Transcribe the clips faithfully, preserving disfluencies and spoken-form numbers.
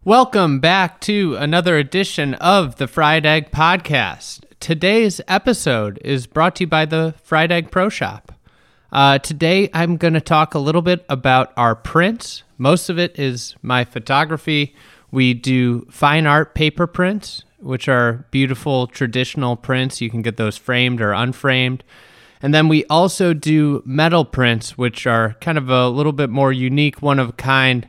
Welcome back to another edition of the Fried Egg Podcast. Today's episode is brought to you by the Fried Egg Pro Shop. Uh, today, I'm going to talk a little bit about our prints. Most of it is my photography. We do fine art paper prints, which are beautiful traditional prints. You can get those framed or unframed. And then we also do metal prints, which are kind of a little bit more unique, one of a kind,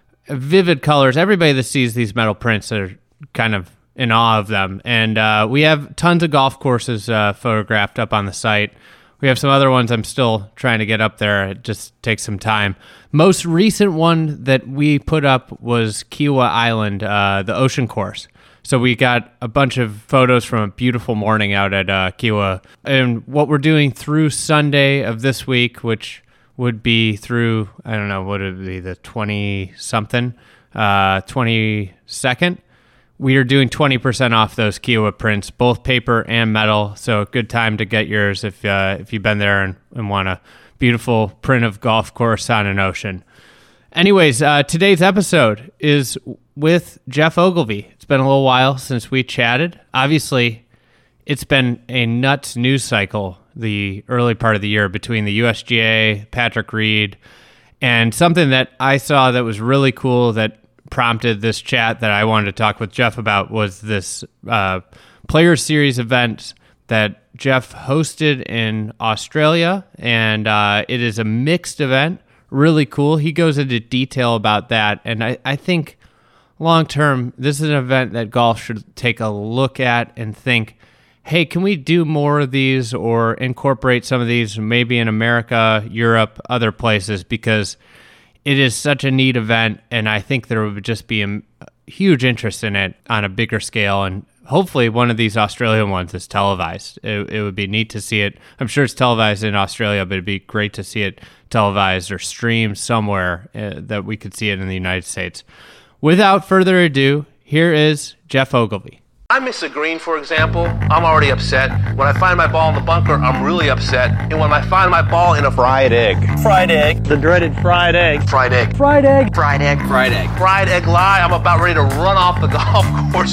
vivid colors. Everybody that sees these metal prints are kind of in awe of them. And uh, we have tons of golf courses uh, photographed up on the site. We have some other ones I'm still trying to get up there. It just takes some time. Most recent one that we put up was Kiawah Island, uh, the ocean course. So we got a bunch of photos from a beautiful morning out at uh, Kiawah. And what we're doing through Sunday of this week, which would be through, I don't know, what would it be, the twenty-something, uh, twenty-second? We are doing twenty percent off those Kiawah prints, both paper and metal, so a good time to get yours if uh, if you've been there and, and want a beautiful print of golf course on an ocean. Anyways, uh, today's episode is with Geoff Ogilvy. It's been a little while since we chatted. Obviously, it's been a nuts news cycle the early part of the year between the U S G A, Patrick Reed, and something that I saw that was really cool that prompted this chat that I wanted to talk with Geoff about was this uh, Player Series event that Geoff hosted in Australia, and uh, it is a mixed event, really cool. He goes into detail about that, and I, I think long-term, this is an event that golf should take a look at and think, hey, can we do more of these or incorporate some of these maybe in America, Europe, other places, because it is such a neat event, and I think there would just be a huge interest in it on a bigger scale, and hopefully one of these Australian ones is televised. It, it would be neat to see it. I'm sure it's televised in Australia, but it'd be great to see it televised or streamed somewhere uh, that we could see it in the United States. Without further ado, here is Geoff Ogilvy. I miss a green, for example, I'm already upset. When I find my ball in the bunker, I'm really upset. And when I find my ball in a fried egg. Fried egg. The dreaded fried egg. Fried egg. Fried egg. Fried egg. Fried egg. Fried egg lie, I'm about ready to run off the golf course.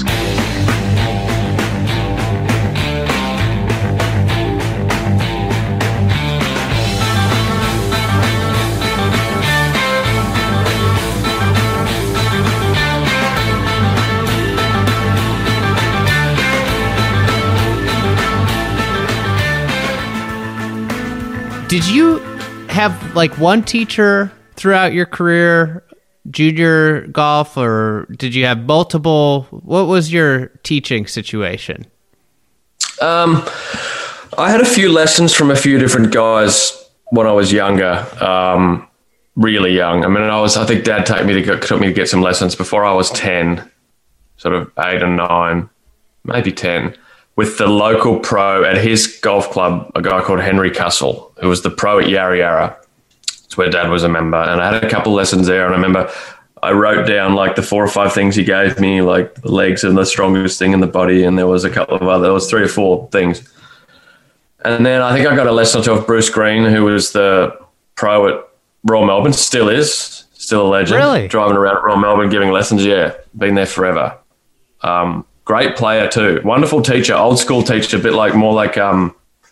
Did you have like one teacher throughout your career, junior golf, or did you have multiple? What was your teaching situation? Um, I had a few lessons from a few different guys when I was younger, um, really young. I mean, I was, I think Dad took me to get, took me to get some lessons before I was ten, sort of eight and nine, maybe ten. With the local pro at his golf club, a guy called Henry Cussell, who was the pro at Yarra Yarra. It's where Dad was a member. And I had a couple lessons there. And I remember I wrote down like the four or five things he gave me, like the legs and the strongest thing in the body. And there was a couple of other, there was three or four things. And then I think I got a lesson or two off Bruce Green, who was the pro at Royal Melbourne, still is, still a legend. Really? Driving around at Royal Melbourne, giving lessons. Yeah, been there forever. Um, Great player too. Wonderful teacher, old school teacher, a bit like more like um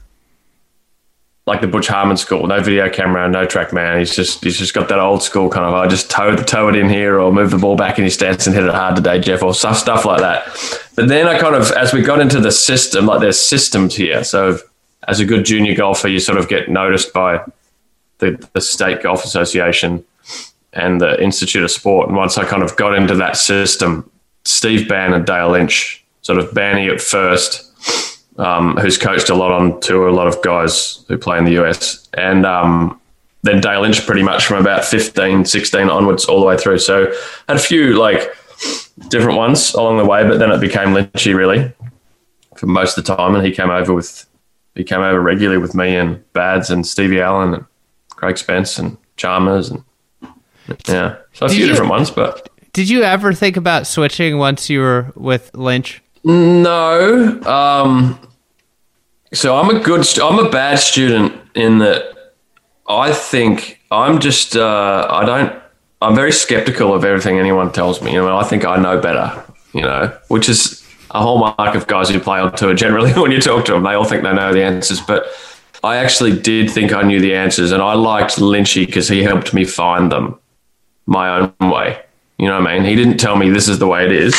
like the Butch Harmon school. No video camera, no TrackMan. He's just he's just got that old school kind of I just toe toe it in here or move the ball back in his stance and hit it hard today, Geoff, or stuff stuff like that. But then I kind of as we got into the system, like there's systems here. So as a good junior golfer, you sort of get noticed by the, the State Golf Association and the Institute of Sport. And once I kind of got into that system, Steve Bann and Dale Lynch, sort of Banny at first, um, who's coached a lot on tour, a lot of guys who play in the U S. And um, then Dale Lynch pretty much from about fifteen, sixteen onwards all the way through. So had a few like different ones along the way, but then it became Lynchy really for most of the time. And he came over with, he came over regularly with me and Bads and Stevie Allen and Craig Spence and Chalmers. And yeah, so a Did few you- different ones, but... Did you ever think about switching once you were with Lynch? No. Um, so I'm a good, st- I'm a bad student in that I think I'm just, uh, I don't, I'm very skeptical of everything anyone tells me. You know, I think I know better, you know, which is a hallmark of guys who play on tour. Generally, when you talk to them, they all think they know the answers. But I actually did think I knew the answers, and I liked Lynchy because he helped me find them my own way. You know what I mean? He didn't tell me this is the way it is.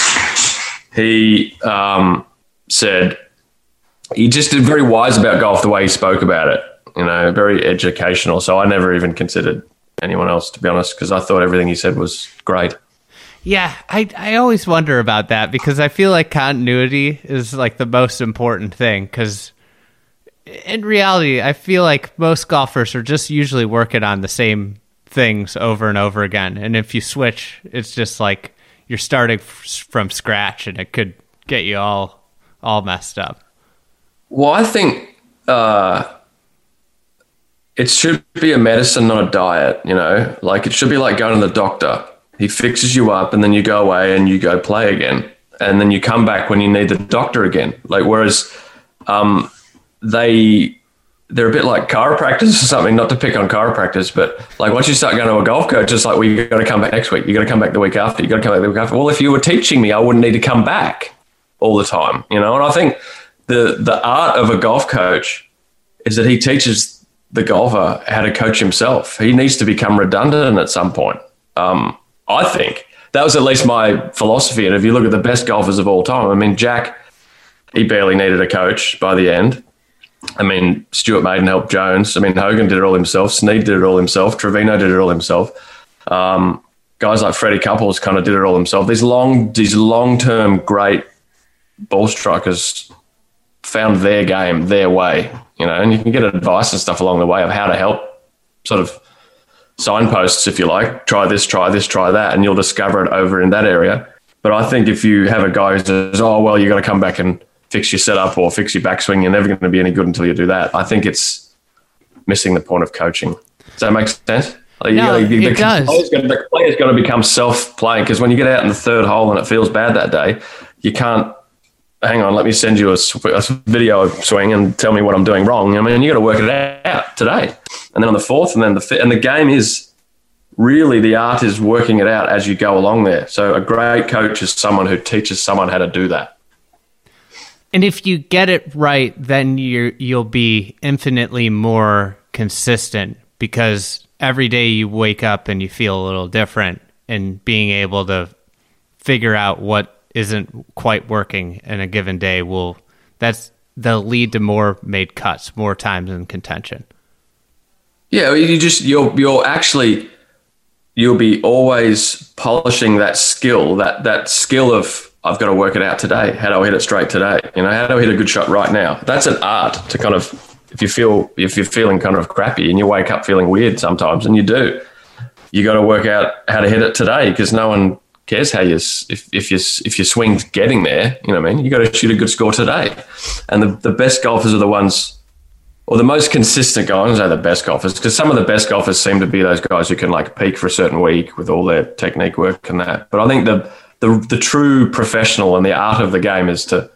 He um, said, he just did very wise about golf the way he spoke about it, you know, very educational. So I never even considered anyone else, to be honest, because I thought everything he said was great. Yeah, I I always wonder about that because I feel like continuity is like the most important thing because in reality, I feel like most golfers are just usually working on the same things over and over again. And if you switch, it's just like you're starting f- from scratch and it could get you all all messed up. Well, I think uh, it should be a medicine, not a diet, you know? Like it should be like going to the doctor. He fixes you up and then you go away and you go play again. And then you come back when you need the doctor again. Like, whereas um, they, they're a bit like chiropractors or something, not to pick on chiropractors, but like once you start going to a golf coach, it's like, well, you got to come back next week. You got to come back the week after. You got to come back the week after. Well, if you were teaching me, I wouldn't need to come back all the time, you know? And I think the, the art of a golf coach is that he teaches the golfer how to coach himself. He needs to become redundant at some point. Um, I think that was at least my philosophy. And if you look at the best golfers of all time, I mean, Jack, he barely needed a coach by the end. I mean, Stuart Maiden helped Jones. I mean, Hogan did it all himself. Snead did it all himself. Trevino did it all himself. Um, guys like Freddie Couples kind of did it all himself. These long, these long-term great ball strikers found their game, their way, you know, and you can get advice and stuff along the way of how to help sort of signposts, if you like, try this, try this, try that, and you'll discover it over in that area. But I think if you have a guy who says, oh, well, you got to come back and fix your setup or fix your backswing, you're never going to be any good until you do that. I think it's missing the point of coaching. Does that make sense? Like, no, you gotta, it the, does. Player's got to, the player's got to become self-playing because when you get out in the third hole and it feels bad that day, you can't, hang on, let me send you a, a video swing and tell me what I'm doing wrong. I mean, you got to work it out today. And then on the fourth, and then the fifth, and the game is really, the art is working it out as you go along there. So a great coach is someone who teaches someone how to do that. And if you get it right, then you're, you'll be infinitely more consistent because every day you wake up and you feel a little different, and being able to figure out what isn't quite working in a given day will, that's, they'll lead to more made cuts, more times in contention. Yeah, you just, you're, you're actually, you'll be always polishing that skill, that, that skill of, I've got to work it out today. How do I hit it straight today? You know, how do I hit a good shot right now? That's an art to kind of, if you feel, if you're feeling kind of crappy and you wake up feeling weird sometimes, and you do, you got to work out how to hit it today because no one cares how you, if, if you, if your swing's getting there, you know what I mean? You got to shoot a good score today. And the, the best golfers are the ones, or the most consistent guys are the best golfers, because some of the best golfers seem to be those guys who can like peak for a certain week with all their technique work and that. But I think the, the, the true professional and the art of the game is to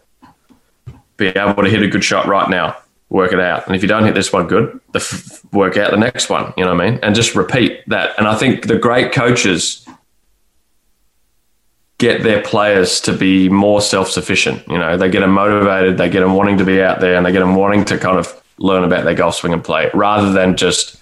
be able to hit a good shot right now, work it out. And if you don't hit this one good, the f- work out the next one, you know what I mean? And just repeat that. And I think the great coaches get their players to be more self-sufficient. You know, they get them motivated, they get them wanting to be out there, and they get them wanting to kind of learn about their golf swing and play it, rather than just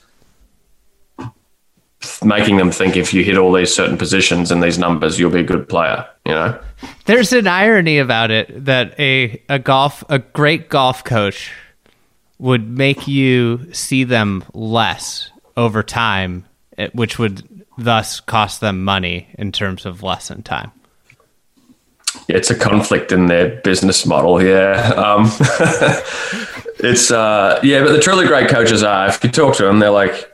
making them think if you hit all these certain positions and these numbers, you'll be a good player, you know? There's an irony about it that a, a golf, a great golf coach would make you see them less over time, which would thus cost them money in terms of lesson time. Yeah, it's a conflict in their business model. Yeah. Um, it's, uh, yeah, but the truly great coaches are, if you talk to them, they're like,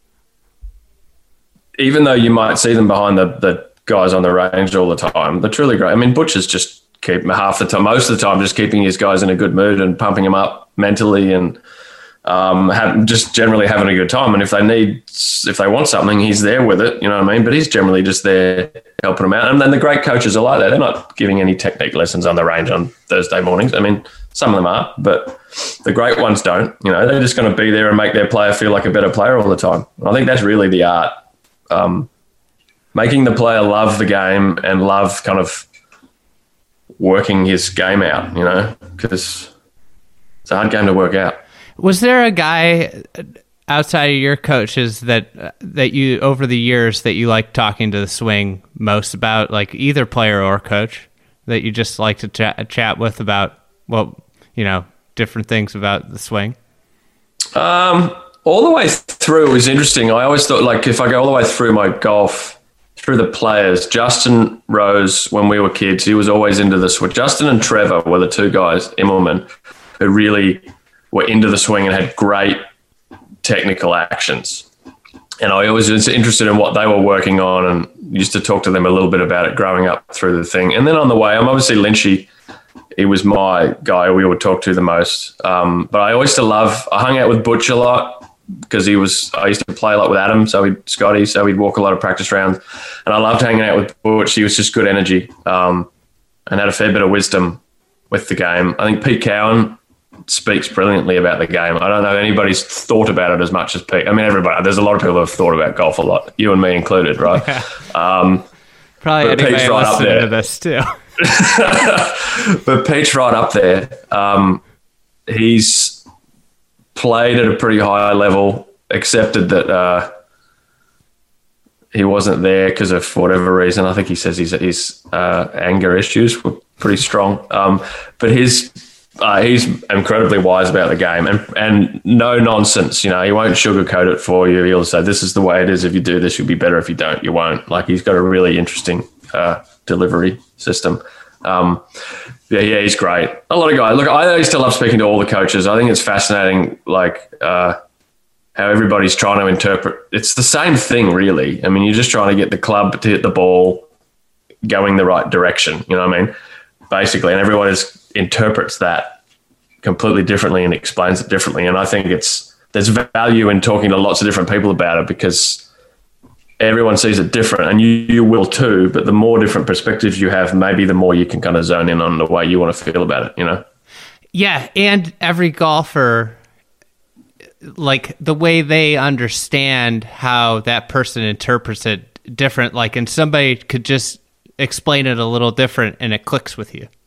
even though you might see them behind the, the guys on the range all the time, the truly great, I mean, Butch is just keep half the time, most of the time, just keeping his guys in a good mood and pumping them up mentally and um, have, just generally having a good time. And if they need, if they want something, he's there with it, you know what I mean? But he's generally just there helping them out. And then the great coaches are like that. They're not giving any technique lessons on the range on Thursday mornings. I mean, some of them are, but the great ones don't. You know, they're just going to be there and make their player feel like a better player all the time. And I think that's really the art. Um, making the player love the game and love kind of working his game out, you know, because it's a hard game to work out. Was there a guy outside of your coaches that that you, over the years, that you like talking to the swing most about, like either player or coach, that you just like to chat, chat with about, well, you know, different things about the swing? Um, all the way through, it was interesting. I always thought, like, if I go all the way through my golf, through the players, Justin Rose, when we were kids, he was always into the swing. Justin and Trevor were the two guys, Immelman, who really were into the swing and had great technical actions. And I always was interested in what they were working on and used to talk to them a little bit about it growing up through the thing. And then on the way, I'm obviously Lynchy. He was my guy we would talk to the most. Um, but I always used to love, I hung out with Butch a lot because he was, I used to play a lot with Adam, so he'd, Scotty, so we'd walk a lot of practice rounds. And I loved hanging out with Butch. He was just good energy um, and had a fair bit of wisdom with the game. I think Pete Cowan speaks brilliantly about the game. I don't know if anybody's thought about it as much as Pete. I mean, everybody, there's a lot of people who have thought about golf a lot, you and me included, right? Yeah. Um, Probably anybody Pete's right up listening there. to this too. But Pete's right up there. Um, he's played at a pretty high level, accepted that uh, he wasn't there because of whatever reason. I think he says his, his uh, anger issues were pretty strong. Um, but his uh, he's incredibly wise about the game and, and no nonsense. You know, he won't sugarcoat it for you. He'll say, this is the way it is. If you do this, you'll be better. If you don't, you won't. Like, he's got a really interesting uh, delivery system. Um, yeah, yeah, he's great. A lot of guys. Look, I used to love speaking to all the coaches. I think it's fascinating, like uh, how everybody's trying to interpret. It's the same thing, really. I mean, you're just trying to get the club to hit the ball going the right direction. You know what I mean? Basically, and everyone is, interprets that completely differently and explains it differently. And I think it's there's value in talking to lots of different people about it because everyone sees it different, and you, you will too. But the more different perspectives you have, maybe the more you can kind of zone in on the way you want to feel about it, you know? Yeah, and every golfer, like the way they understand how that person interprets it different, like, and somebody could just explain it a little different and it clicks with you.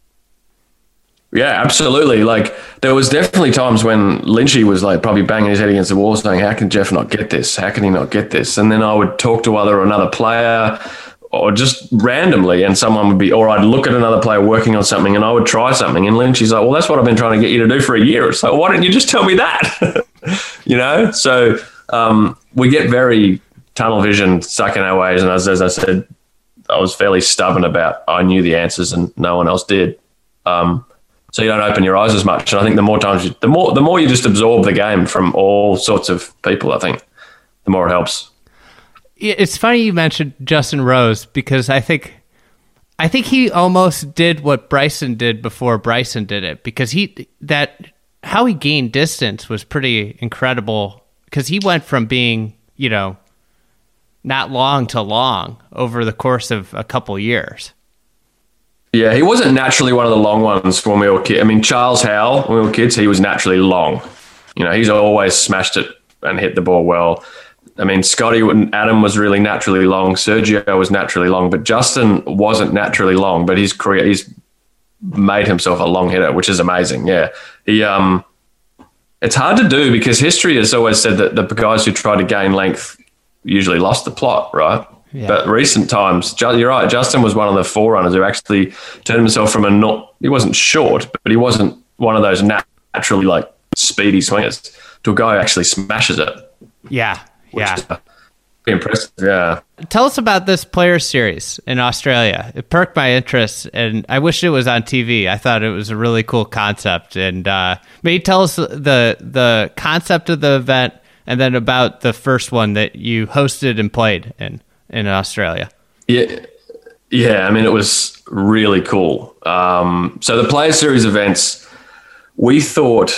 Yeah, absolutely. Like, there was definitely times when Lynchy was like probably banging his head against the wall saying, how can Jeff not get this? How can he not get this? And then I would talk to either another player or just randomly, and someone would be, or I'd look at another player working on something and I would try something. And Lynchy's like, well, that's what I've been trying to get you to do for a year. It's like, why don't you just tell me that? You know? So um, we get very tunnel vision, stuck in our ways. And as, as I said, I was fairly stubborn about, I knew the answers and no one else did. Um, So you don't open your eyes as much. And I think the more times, you, the more the more you just absorb the game from all sorts of people, I think, the more it helps. It's funny you mentioned Justin Rose because I think I think he almost did what Bryson did before Bryson did it, because he that how he gained distance was pretty incredible, because he went from being, you know, not long to long over the course of a couple years. Yeah, he wasn't naturally one of the long ones when we were kids. I mean, Charles Howell, when we were kids, he was naturally long. You know, he's always smashed it and hit the ball well. I mean, Scotty, Adam was really naturally long. Sergio was naturally long, but Justin wasn't naturally long, but he's career, he's made himself a long hitter, which is amazing. Yeah. He, um, it's hard to do because history has always said that the guys who try to gain length usually lost the plot, right? Yeah. But recent times, you're right, Justin was one of the forerunners who actually turned himself from a not, he wasn't short, but he wasn't one of those naturally like speedy swingers to a guy who actually smashes it. Yeah, yeah. Is, uh, pretty impressive, yeah. Tell us about this Players Series in Australia. It perked my interest, and I wish it was on T V. I thought it was a really cool concept. And uh, maybe tell us the the concept of the event, and then about the first one that you hosted and played in. in Australia. Yeah, yeah. I mean, it was really cool. Um, so the Players Series events, we thought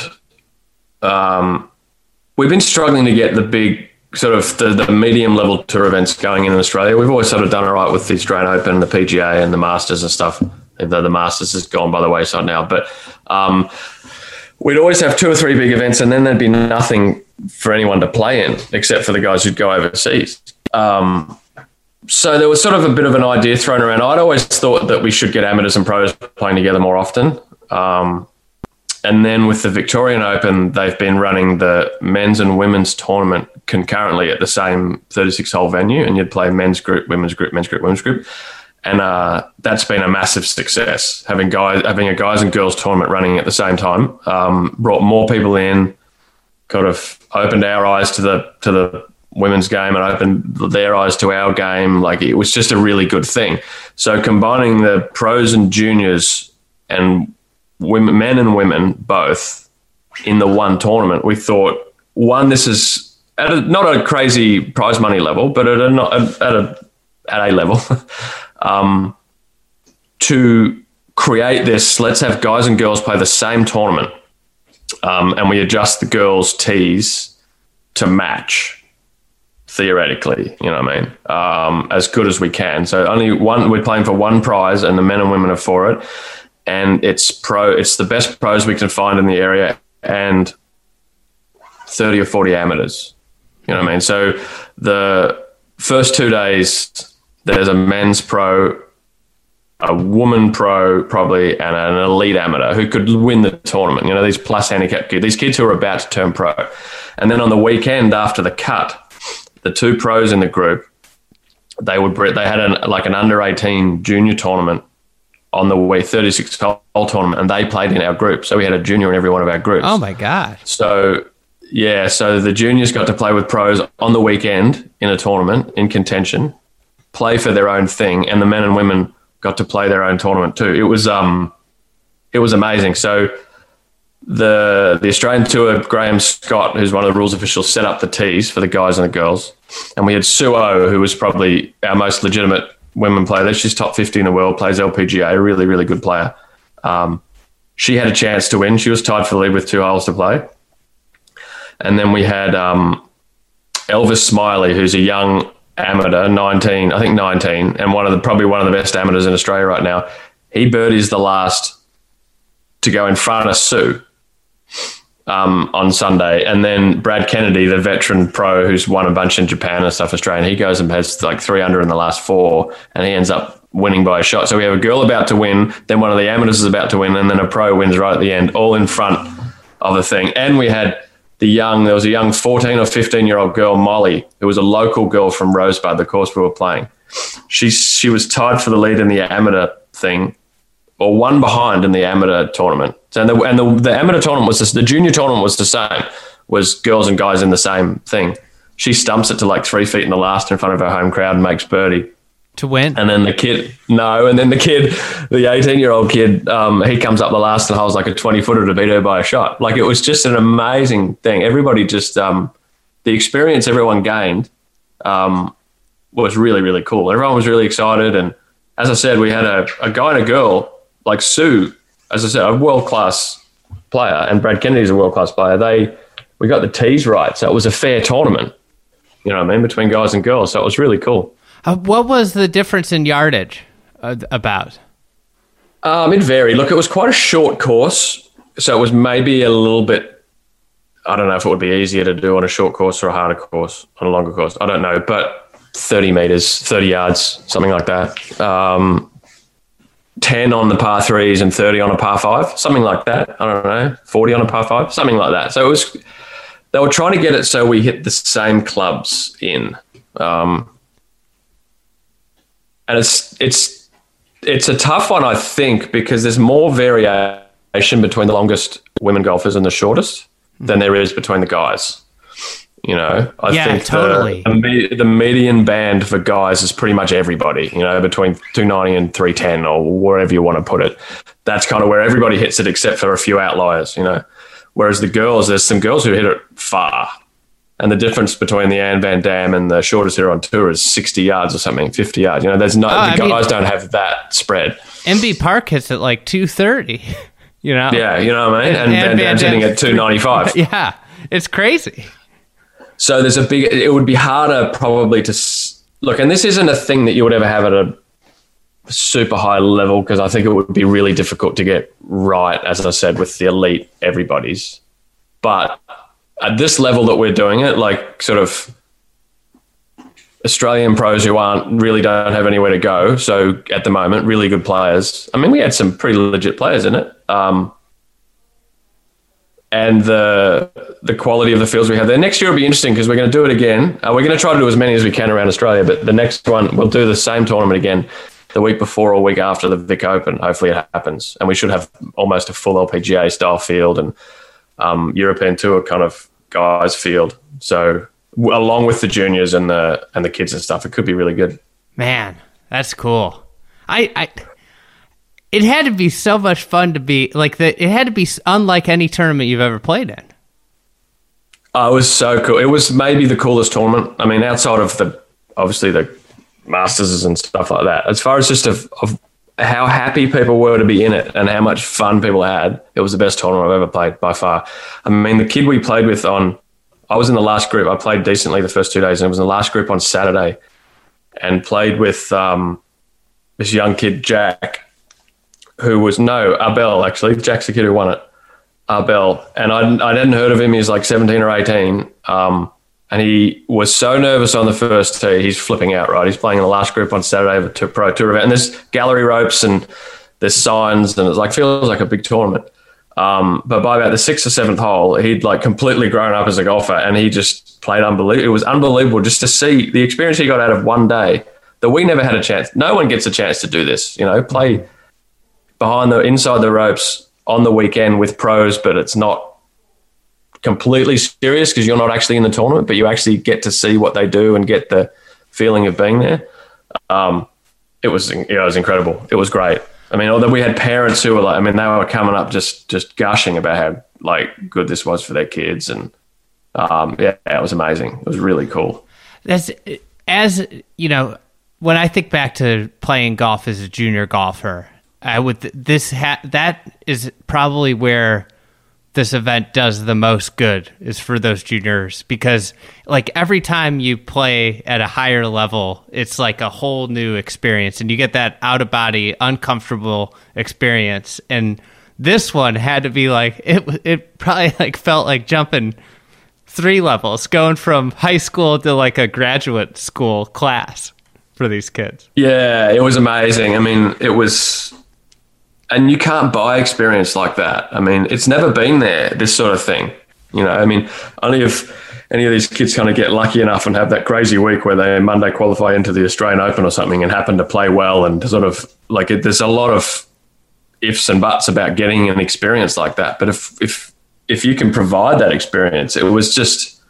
um, we've been struggling to get the big sort of the, the medium level tour events going in Australia. We've always sort of done all right with the Australian Open, the P G A, and the Masters and stuff. Though the Masters has gone by the wayside now, but um, we'd always have two or three big events, and then there'd be nothing for anyone to play in except for the guys who'd go overseas. Um, so there was sort of a bit of an idea thrown around. I'd always thought that we should get amateurs and pros playing together more often. Um, and then with the Victorian Open, they've been running the men's and women's tournament concurrently at the same thirty-six hole venue, and you'd play men's group, women's group, men's group, women's group. And uh, that's been a massive success. Having guys, having a guys and girls tournament running at the same time, um, brought more people in, kind of opened our eyes to the to the women's game and opened their eyes to our game. Like, it was just a really good thing. So combining the pros and juniors and women, men and women both in the one tournament, we thought, one, this is at a, not a crazy prize money level, but at a at a at a level. Um, to create this, let's have guys and girls play the same tournament, um, and we adjust the girls' tees to match, theoretically, you know what I mean, um, as good as we can. So only one, we're playing for one prize, and the men and women are for it, and it's pro. It's the best pros we can find in the area, and thirty or forty amateurs. You know what I mean? So the first two days, there's a men's pro, a woman pro probably, and an elite amateur who could win the tournament. You know, these plus handicap kids, these kids who are about to turn pro. And then on the weekend after the cut, the two pros in the group, they would they had an, like an under eighteen junior tournament on the way, thirty-six hole tournament, and they played in our group. So we had a junior in every one of our groups. Oh my God. So yeah, so the juniors got to play with pros on the weekend in a tournament in contention, play for their own thing, and the men and women got to play their own tournament too. It was um, it was amazing. So the the Australian Tour, Graham Scott, who's one of the rules officials, set up the tees for the guys and the girls, and we had Sue O, who was probably our most legitimate women player. She's top fifty in the world, plays L P G A, a really really good player. Um, she had a chance to win. She was tied for the lead with two holes to play, and then we had um, Elvis Smiley, who's a young amateur, nineteen, I think nineteen, and one of the probably one of the best amateurs in Australia right now. He birdies the last to go in front of Sue um, on Sunday, and then Brad Kennedy, the veteran pro who's won a bunch in Japan and stuff, Australian, he goes and has like three under in the last four, and he ends up winning by a shot. So we have a girl about to win, then one of the amateurs is about to win, and then a pro wins right at the end, all in front of the thing. And we had the young, there was a young fourteen or fifteen year old girl, Molly, who was a local girl from Rosebud, the course we were playing. She she was tied for the lead in the amateur thing, or one behind in the amateur tournament. And the and the, the amateur tournament was just, the junior tournament was the same, was girls and guys in the same thing. She stumps it to like three feet in the last in front of her home crowd and makes birdie to win. And then the kid, no, and then the kid, the eighteen-year-old kid, um, he comes up the last and holds like a twenty-footer to beat her by a shot. Like, it was just an amazing thing. Everybody just, um, the experience everyone gained um, was really, really cool. Everyone was really excited. And as I said, we had a, a guy and a girl, like Sue, as I said, a world-class player, and Brad Kennedy's a world-class player. They, we got the tees right, so it was a fair tournament, you know what I mean, between guys and girls. So it was really cool. Uh, what was the difference in yardage uh, about? Um, it varied. Look, it was quite a short course, so it was maybe a little bit, I don't know if it would be easier to do on a short course or a harder course, on a longer course. I don't know, but thirty metres, thirty yards, something like that. Um, ten on the par threes and thirty on a par five, something like that. I don't know, forty on a par five, something like that. So it was, they were trying to get it so we hit the same clubs in. Um, and it's it's it's a tough one, I think, because there's more variation between the longest women golfers and the shortest than there is between the guys. You know, I yeah, think totally. the, the, the median band for guys is pretty much everybody, you know, between two ninety and three ten or wherever you want to put it. That's kind of where everybody hits it except for a few outliers, you know. Whereas the girls, there's some girls who hit it far. And the difference between the Anne Van Dam and the shortest hitter on tour is sixty yards or something, fifty yards. You know, there's no, oh, the I guys mean, don't have that spread. M B Park hits at like two thirty, you know? Yeah, you know what I mean? And, and Van Dam's hitting at two ninety-five. Yeah, it's crazy. So there's a big, it would be harder probably to look, and this isn't a thing that you would ever have at a super high level, because I think it would be really difficult to get right, as I said, with the elite everybody's. But at this level that we're doing it, like sort of Australian pros who aren't really don't have anywhere to go. So at the moment, really good players. I mean, we had some pretty legit players in it. Um, and the the quality of the fields we have there. Next year will be interesting because we're going to do it again. Uh, we're going to try to do as many as we can around Australia, but the next one, we'll do the same tournament again the week before or week after the Vic Open. Hopefully it happens. And we should have almost a full L P G A style field and um, European Tour kind of guys field. So w- along with the juniors and the and the kids and stuff, it could be really good. Man, that's cool. I... I... It had to be so much fun to be like the. It had to be unlike any tournament you've ever played in. Oh, it was so cool. It was maybe the coolest tournament. I mean, outside of the obviously the Masters and stuff like that. As far as just of, of how happy people were to be in it and how much fun people had, it was the best tournament I've ever played by far. I mean, the kid we played with on, I was in the last group. I played decently the first two days, and it was in the last group on Saturday, and played with um, this young kid Jack. Who was, no, Abel, actually. Jack's the kid who won it. Abel. And I, I hadn't heard of him. He was like seventeen or eighteen. Um, and he was so nervous on the first tee. He's flipping out, right? He's playing in the last group on Saturday of a pro tour event. And there's gallery ropes and there's signs and it's like, feels like a big tournament. Um, but by about the sixth or seventh hole, he'd like completely grown up as a golfer and he just played unbelievable. It was unbelievable just to see the experience he got out of one day that we never had a chance. No one gets a chance to do this, you know, play behind the inside the ropes on the weekend with pros, but it's not completely serious because you're not actually in the tournament, but you actually get to see what they do and get the feeling of being there. Um, it was, you know, it was incredible. It was great. I mean, although we had parents who were like, I mean, they were coming up just just gushing about how like good this was for their kids, and um, yeah, it was amazing. It was really cool. That's as you know, when I think back to playing golf as a junior golfer. I would this ha- that is probably where this event does the most good is for those juniors because like every time you play at a higher level, it's like a whole new experience and you get that out of body, uncomfortable experience. And this one had to be like it. It probably like felt like jumping three levels, going from high school to like a graduate school class for these kids. Yeah, it was amazing. I mean, it was. And you can't buy experience like that. I mean, it's never been there, this sort of thing. You know, I mean, only if any of these kids kind of get lucky enough and have that crazy week where they Monday qualify into the Australian Open or something and happen to play well and sort of like it, there's a lot of ifs and buts about getting an experience like that. But if if if you can provide that experience, it was just,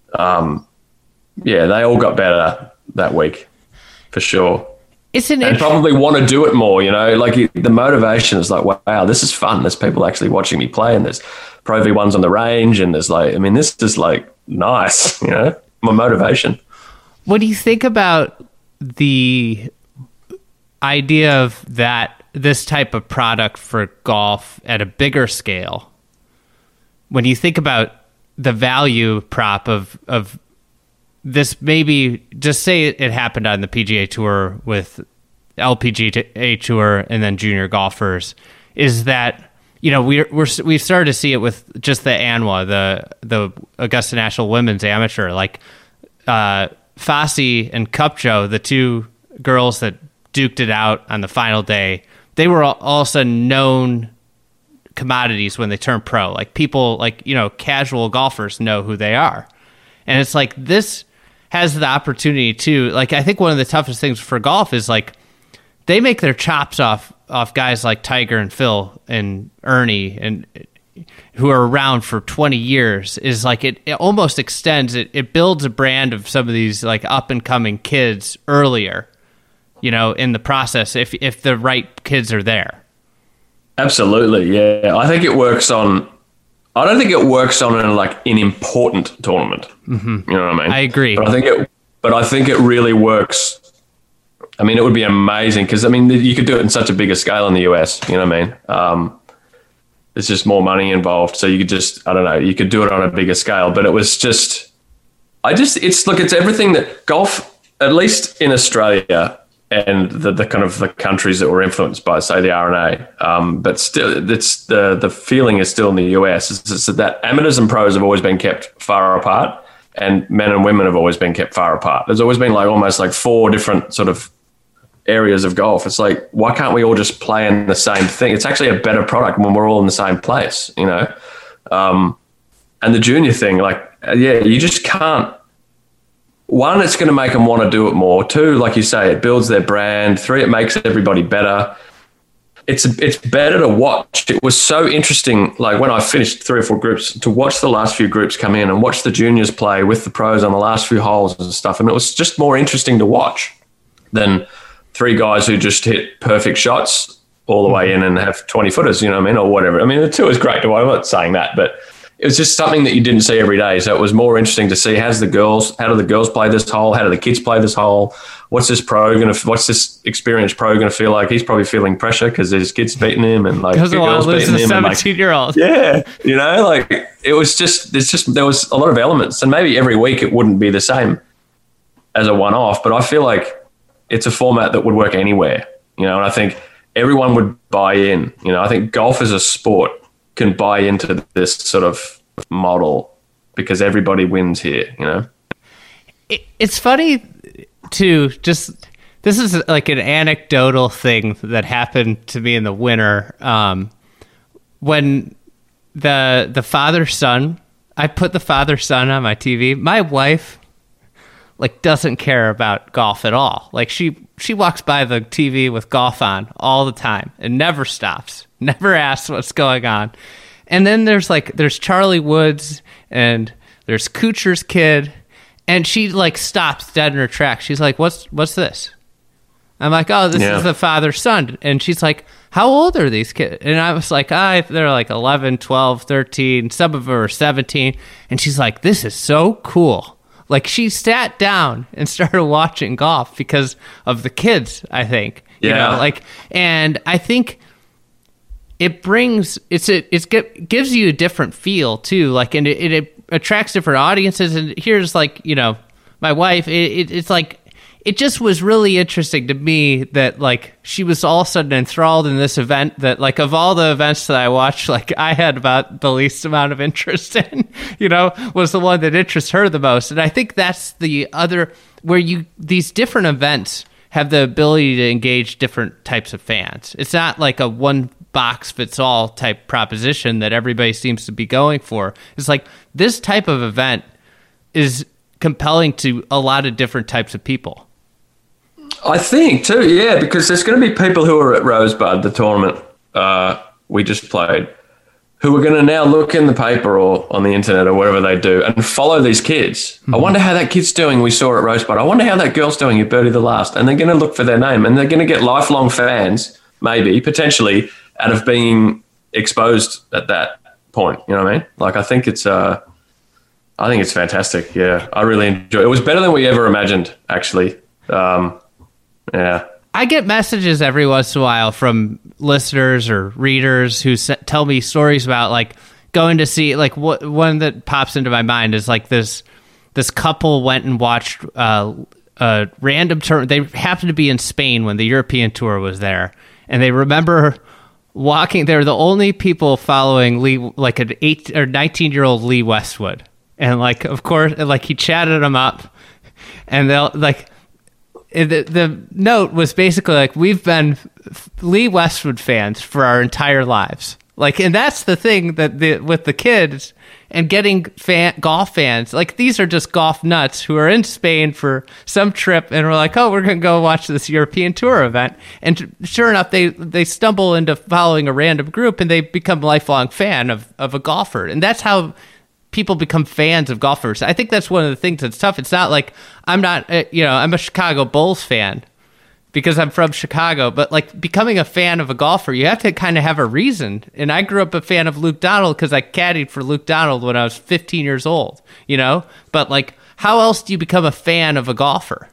um, yeah, they all got better that week for sure. It's an and probably want to do it more, you know, like the motivation is like, wow, this is fun. There's people actually watching me play and there's Pro V ones on the range and there's like, I mean, this is like nice, you know, my motivation. What do you think about the idea of that, this type of product for golf at a bigger scale? When you think about the value prop of, of, this maybe just say it happened on the P G A Tour with L P G A Tour and then junior golfers, is that, you know, we're, we're, we've started to see it with just the A N W A, the, the Augusta National Women's Amateur, like uh, Fassi and Kupcho, the two girls that duked it out on the final day, they were all, all of a sudden known commodities when they turned pro. Like people, like, you know, casual golfers know who they are. And it's like this has the opportunity to, like, I think one of the toughest things for golf is like they make their chops off off guys like Tiger and Phil and Ernie and who are around for twenty years. Is like it, it almost extends it it builds a brand of some of these like up and coming kids earlier, you know, in the process if if the right kids are there. Absolutely, yeah. I think it works on I don't think it works on an, like an important tournament. Mm-hmm. You know what I mean? I agree. But I think it, but I think it really works. I mean, it would be amazing because I mean, you could do it in such a bigger scale in the U S. You know what I mean? Um, there's just more money involved, so you could just, I don't know, you could do it on a bigger scale. But it was just, I just, it's look, it's everything that golf, at least in Australia. And the, the kind of the countries that were influenced by, say, the R N A, um, but still, it's the the feeling is still in the U S. It's, it's that amateurs and pros have always been kept far apart, and men and women have always been kept far apart. There's always been like almost like four different sort of areas of golf. It's like, why can't we all just play in the same thing? It's actually a better product when we're all in the same place, you know? Um, and the junior thing, like, yeah, you just can't. One, it's going to make them want to do it more. Two, like you say, it builds their brand. Three, it makes everybody better. It's it's better to watch. It was so interesting, like when I finished three or four groups, to watch the last few groups come in and watch the juniors play with the pros on the last few holes and stuff. And it was just more interesting to watch than three guys who just hit perfect shots all the way in and have twenty footers, you know what I mean, or whatever. I mean, the two is great. I'm not saying that, but it was just something that you didn't see every day. So it was more interesting to see how's the girls, how do the girls play this hole? How do the kids play this hole? What's this pro going to, what's this experienced pro going to feel like? He's probably feeling pressure because his kids beating him and like because the girls beating him. seventeen year old. Like, yeah. You know, like it was just, there's just, there was a lot of elements, and maybe every week it wouldn't be the same as a one off, but I feel like it's a format that would work anywhere, you know, and I think everyone would buy in. You know, I think golf as a sport can buy into this sort of model because everybody wins here, you know. It, it's funny too, just this is like an anecdotal thing that happened to me in the winter. Um, when the the father-son, I put the father-son on my T V, my wife like doesn't care about golf at all. Like she she walks by the T V with golf on all the time and never stops, never asks what's going on. And then there's like there's Charlie Woods and there's Kuchar's kid, and she like stops dead in her tracks. She's like, "What's what's this?" I'm like, "Oh, this yeah. is the father-son." And she's like, "How old are these kids?" And I was like, "I they're like eleven, twelve, thirteen. Some of them are seventeen." And she's like, "This is so cool." Like she sat down and started watching golf because of the kids, I think. Yeah. You know, like, and I think it brings it's a, it's it gives you a different feel too. Like, and it, it attracts different audiences. And here's like, you know, my wife. It, it, it's like it just was really interesting to me that like she was all of a sudden enthralled in this event that like of all the events that I watched, like I had about the least amount of interest in, you know, was the one that interests her the most. And I think that's the other where you these different events have the ability to engage different types of fans. It's not like a one box fits all type proposition that everybody seems to be going for. It's like this type of event is compelling to a lot of different types of people. I think too, yeah, because there's going to be people who are at Rosebud, the tournament uh, we just played, who are going to now look in the paper or on the internet or wherever they do and follow these kids. Mm-hmm. I wonder how that kid's doing we saw at Rosebud. I wonder how that girl's doing who birdied the last. And they're going to look for their name, and they're going to get lifelong fans, maybe, potentially, out of being exposed at that point. You know what I mean? Like, I think it's uh, I think it's fantastic. Yeah, I really enjoy it. It was better than we ever imagined, actually. Um, yeah. I get messages every once in a while from listeners or readers who s- tell me stories about like going to see like what one that pops into my mind is like this this couple went and watched uh, a random tour. They happened to be in Spain when the European tour was there, and they remember walking. They were the only people following Lee, like an eight or nineteen year old Lee Westwood, and like of course, like he chatted them up, and they'll like. The, the note was basically like, we've been Lee Westwood fans for our entire lives. Like, and that's the thing that the, with the kids and getting fan, golf fans, like these are just golf nuts who are in Spain for some trip and we're like, oh, we're going to go watch this European tour event. And sure enough, they, they stumble into following a random group and they become a lifelong fan of, of a golfer. And that's how people become fans of golfers. I think that's one of the things that's tough. It's not like I'm not, uh, you know, I'm a Chicago Bulls fan because I'm from Chicago, but like becoming a fan of a golfer, you have to kind of have a reason. And I grew up a fan of Luke Donald because I caddied for Luke Donald when I was fifteen years old, you know? But like, how else do you become a fan of a golfer?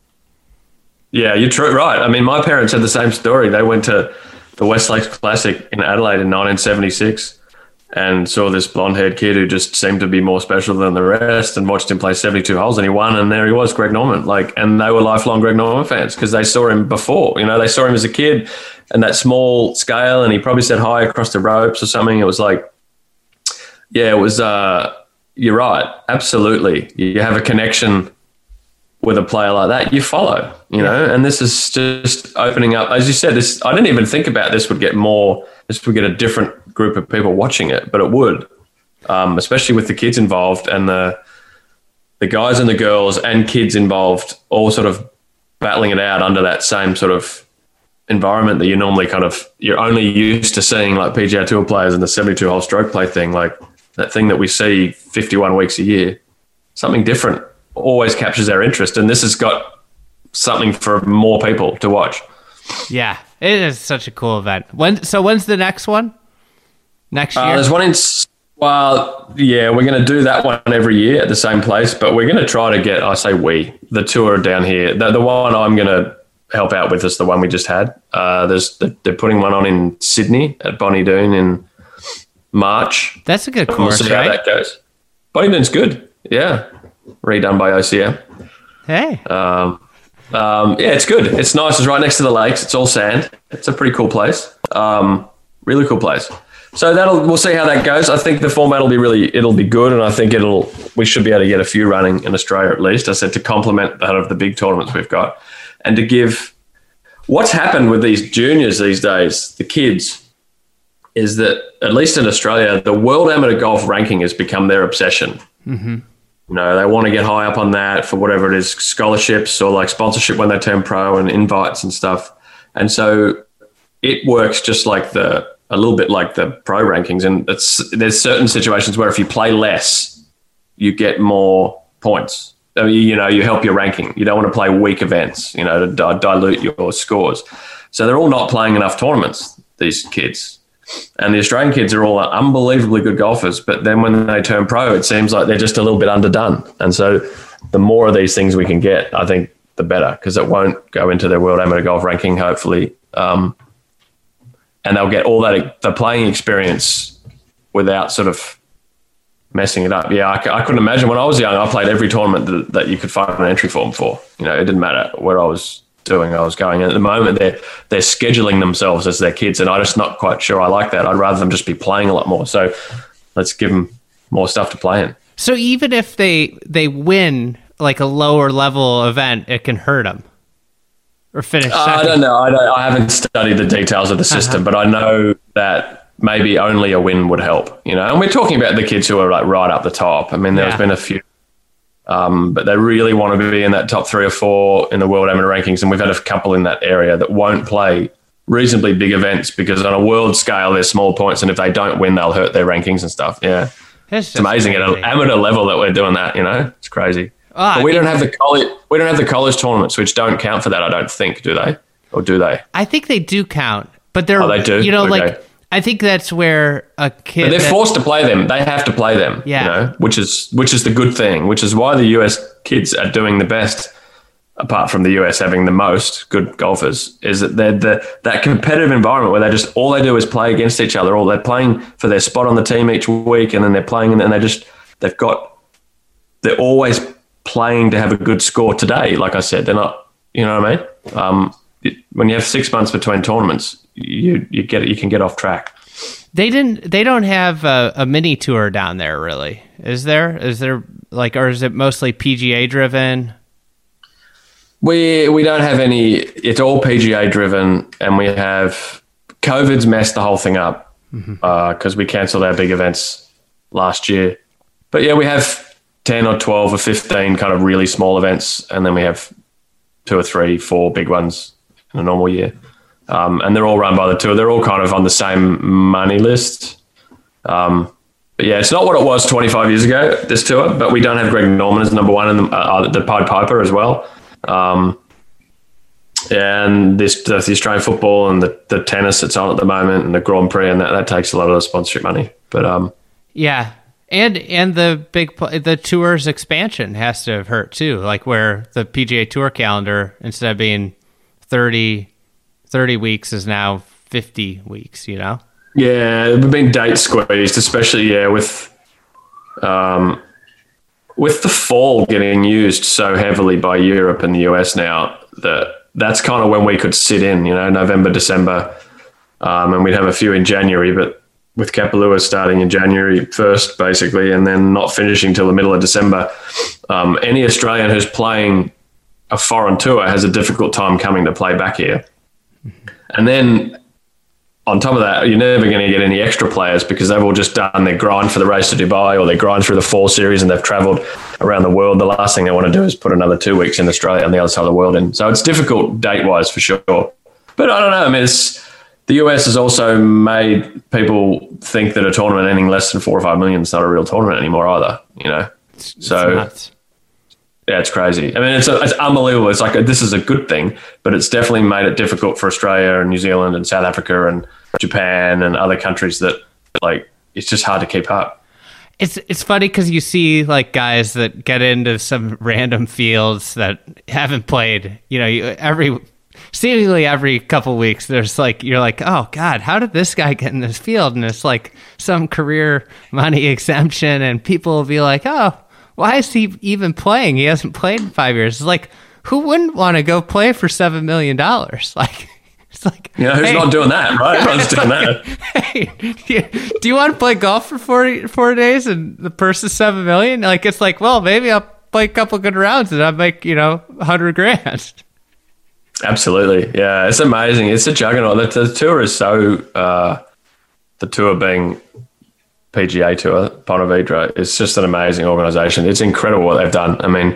Yeah, you're true, right. I mean, my parents had the same story. They went to the West Lakes Classic in Adelaide in nineteen seventy-six. And saw this blonde-haired kid who just seemed to be more special than the rest, and watched him play seventy-two holes, and he won. And there he was, Greg Norman. Like, and they were lifelong Greg Norman fans because they saw him before. You know, they saw him as a kid, and that small scale, and he probably said hi across the ropes or something. It was like, yeah, it was. Uh, you're right. Absolutely. You have a connection with a player like that, you follow, you know, and this is just opening up. As you said, this, I didn't even think about this would get more, this would get a different group of people watching it, but it would, um, especially with the kids involved and the the guys and the girls and kids involved all sort of battling it out under that same sort of environment that you normally kind of, you're only used to seeing like P G A Tour players and the seventy-two hole stroke play thing, like that thing that we see fifty-one weeks a year. Something different always captures our interest, and this has got something for more people to watch. Yeah, it is such a cool event. When so when's the next one? Next year? Uh, there's one in, well, yeah, we're going to do that one every year at the same place, but we're going to try to get, I say we, the tour down here. The, the one I'm going to help out with is the one we just had. Uh, there's They're putting one on in Sydney at Bonnie Doon in March. That's a good course, we'll see right? how that goes. Bonnie Doon's good, yeah. Redone by O C M. Hey. Um, um, yeah, it's good. It's nice. It's right next to the lakes. It's all sand. It's a pretty cool place. Um, really cool place. So that'll we'll see how that goes. I think the format will be really it'll be good, and I think it'll we should be able to get a few running in Australia at least. I said to complement that of the big tournaments we've got, and to give what's happened with these juniors these days, the kids, is that at least in Australia, the World Amateur Golf ranking has become their obsession. Mm-hmm. You know, they want to get high up on that for whatever it is, scholarships or like sponsorship when they turn pro and invites and stuff. And so it works just like the, a little bit like the pro rankings. And it's, there's certain situations where if you play less, you get more points. I mean, you know, you help your ranking. You don't want to play weak events, you know, to di- dilute your scores. So they're all not playing enough tournaments, these kids. And the Australian kids are all unbelievably good golfers, but then when they turn pro, it seems like they're just a little bit underdone. And so the more of these things we can get, I think the better, because it won't go into their World Amateur Golf ranking, hopefully. Um, and they'll get all that, the playing experience without sort of messing it up. Yeah, I, I couldn't imagine when I was young, I played every tournament that, that you could find an entry form for. You know, it didn't matter where I was doing, I was going. And at the moment, they're they're scheduling themselves as their kids, and I'm just not quite sure I like that. I'd rather them just be playing a lot more. So let's give them more stuff to play in. So even if they they win like a lower level event, it can hurt them or finish Uh, second. I don't know. I, don't, I haven't studied the details of the system, uh-huh. but I know that maybe only a win would help. You know, and we're talking about the kids who are like right up the top. I mean, there's Yeah. been a few. Um, but they really want to be in that top three or four in the World Amateur rankings, and we've had a couple in that area that won't play reasonably big events because on a world scale, they're small points, and if they don't win, they'll hurt their rankings and stuff. Yeah, It's it's amazing crazy. at an amateur level that we're doing that. You know, it's crazy. Ah, but we I don't mean- have the college. We don't have the college tournaments, which don't count for that. I don't think, do they? Or do they? I think they do count, but they're Oh, they do? you know Okay. like I think that's where a kid But they're that- forced to play them. They have to play them. Yeah. You know, which is which is the good thing. Which is why the U S kids are doing the best. Apart from the U S having the most good golfers, is that they're the that competitive environment where they just all they do is play against each other. Or they're playing for their spot on the team each week, and then they're playing, and then they just they've got they're always playing to have a good score today. Like I said, they're not. You know what I mean? Um, it, when you have six months between tournaments, you you get you can get off track. They didn't. They don't have a, a mini tour down there, really. Is there? Is there like, or is it mostly P G A driven? We we don't have any. It's all P G A driven, and we have COVID's messed the whole thing up because mm-hmm. uh, we cancelled our big events last year. But yeah, we have ten or twelve or fifteen kind of really small events, and then we have two or three, four big ones in a normal year. Um, and they're all run by the tour. They're all kind of on the same money list. Um, but yeah, it's not what it was twenty-five years ago, this tour, but we don't have Greg Norman as number one and the, uh, the Pied Piper as well. Um, and this, the, the Australian football and the, the tennis that's on at the moment and the Grand Prix, and that, that takes a lot of the sponsorship money. But um, yeah. And and the big the tour's expansion has to have hurt too, like where the P G A Tour calendar, instead of being thirty, thirty weeks, is now fifty weeks. You know. Yeah, we've been date squeezed, especially yeah with um with the fall getting used so heavily by Europe and the U S now. That that's kind of when we could sit in, you know, November, December, um, and we'd have a few in January, but with Kapalua starting in January first, basically, and then not finishing till the middle of December. Um, any Australian who's playing a foreign tour has a difficult time coming to play back here. And then on top of that, you're never going to get any extra players because they've all just done their grind for the race to Dubai or their grind through the fall series and they've travelled around the world. The last thing they want to do is put another two weeks in Australia on the other side of the world in. So it's difficult date-wise for sure. But I don't know. I mean, it's, the U S has also made people think that a tournament ending less than four or five million is not a real tournament anymore either, you know? It's, so it's yeah, it's crazy. I mean, it's a, it's unbelievable. It's like a, this is a good thing, but it's definitely made it difficult for Australia and New Zealand and South Africa and Japan and other countries that, like, it's just hard to keep up. It's it's funny because you see like guys that get into some random fields that haven't played. You know, you, every seemingly every couple weeks, there's like you're like, oh God, how did this guy get in this field? And it's like some career money exemption, and people will be like, oh, why is he even playing? He hasn't played in five years. It's like, who wouldn't want to go play for seven million dollars? Like. It's like, you know, who's hey, not doing that, right? Everyone's doing that. Hey, do you, do you want to play golf for forty, four days and the purse is seven million? Like, it's like, well, maybe I'll play a couple good rounds and I'll make, you know, a hundred grand. Absolutely. Yeah. It's amazing. It's a juggernaut. The, the tour is so, uh, the tour being P G A Tour, Ponte Vedra, it's just an amazing organization. It's incredible what they've done. I mean,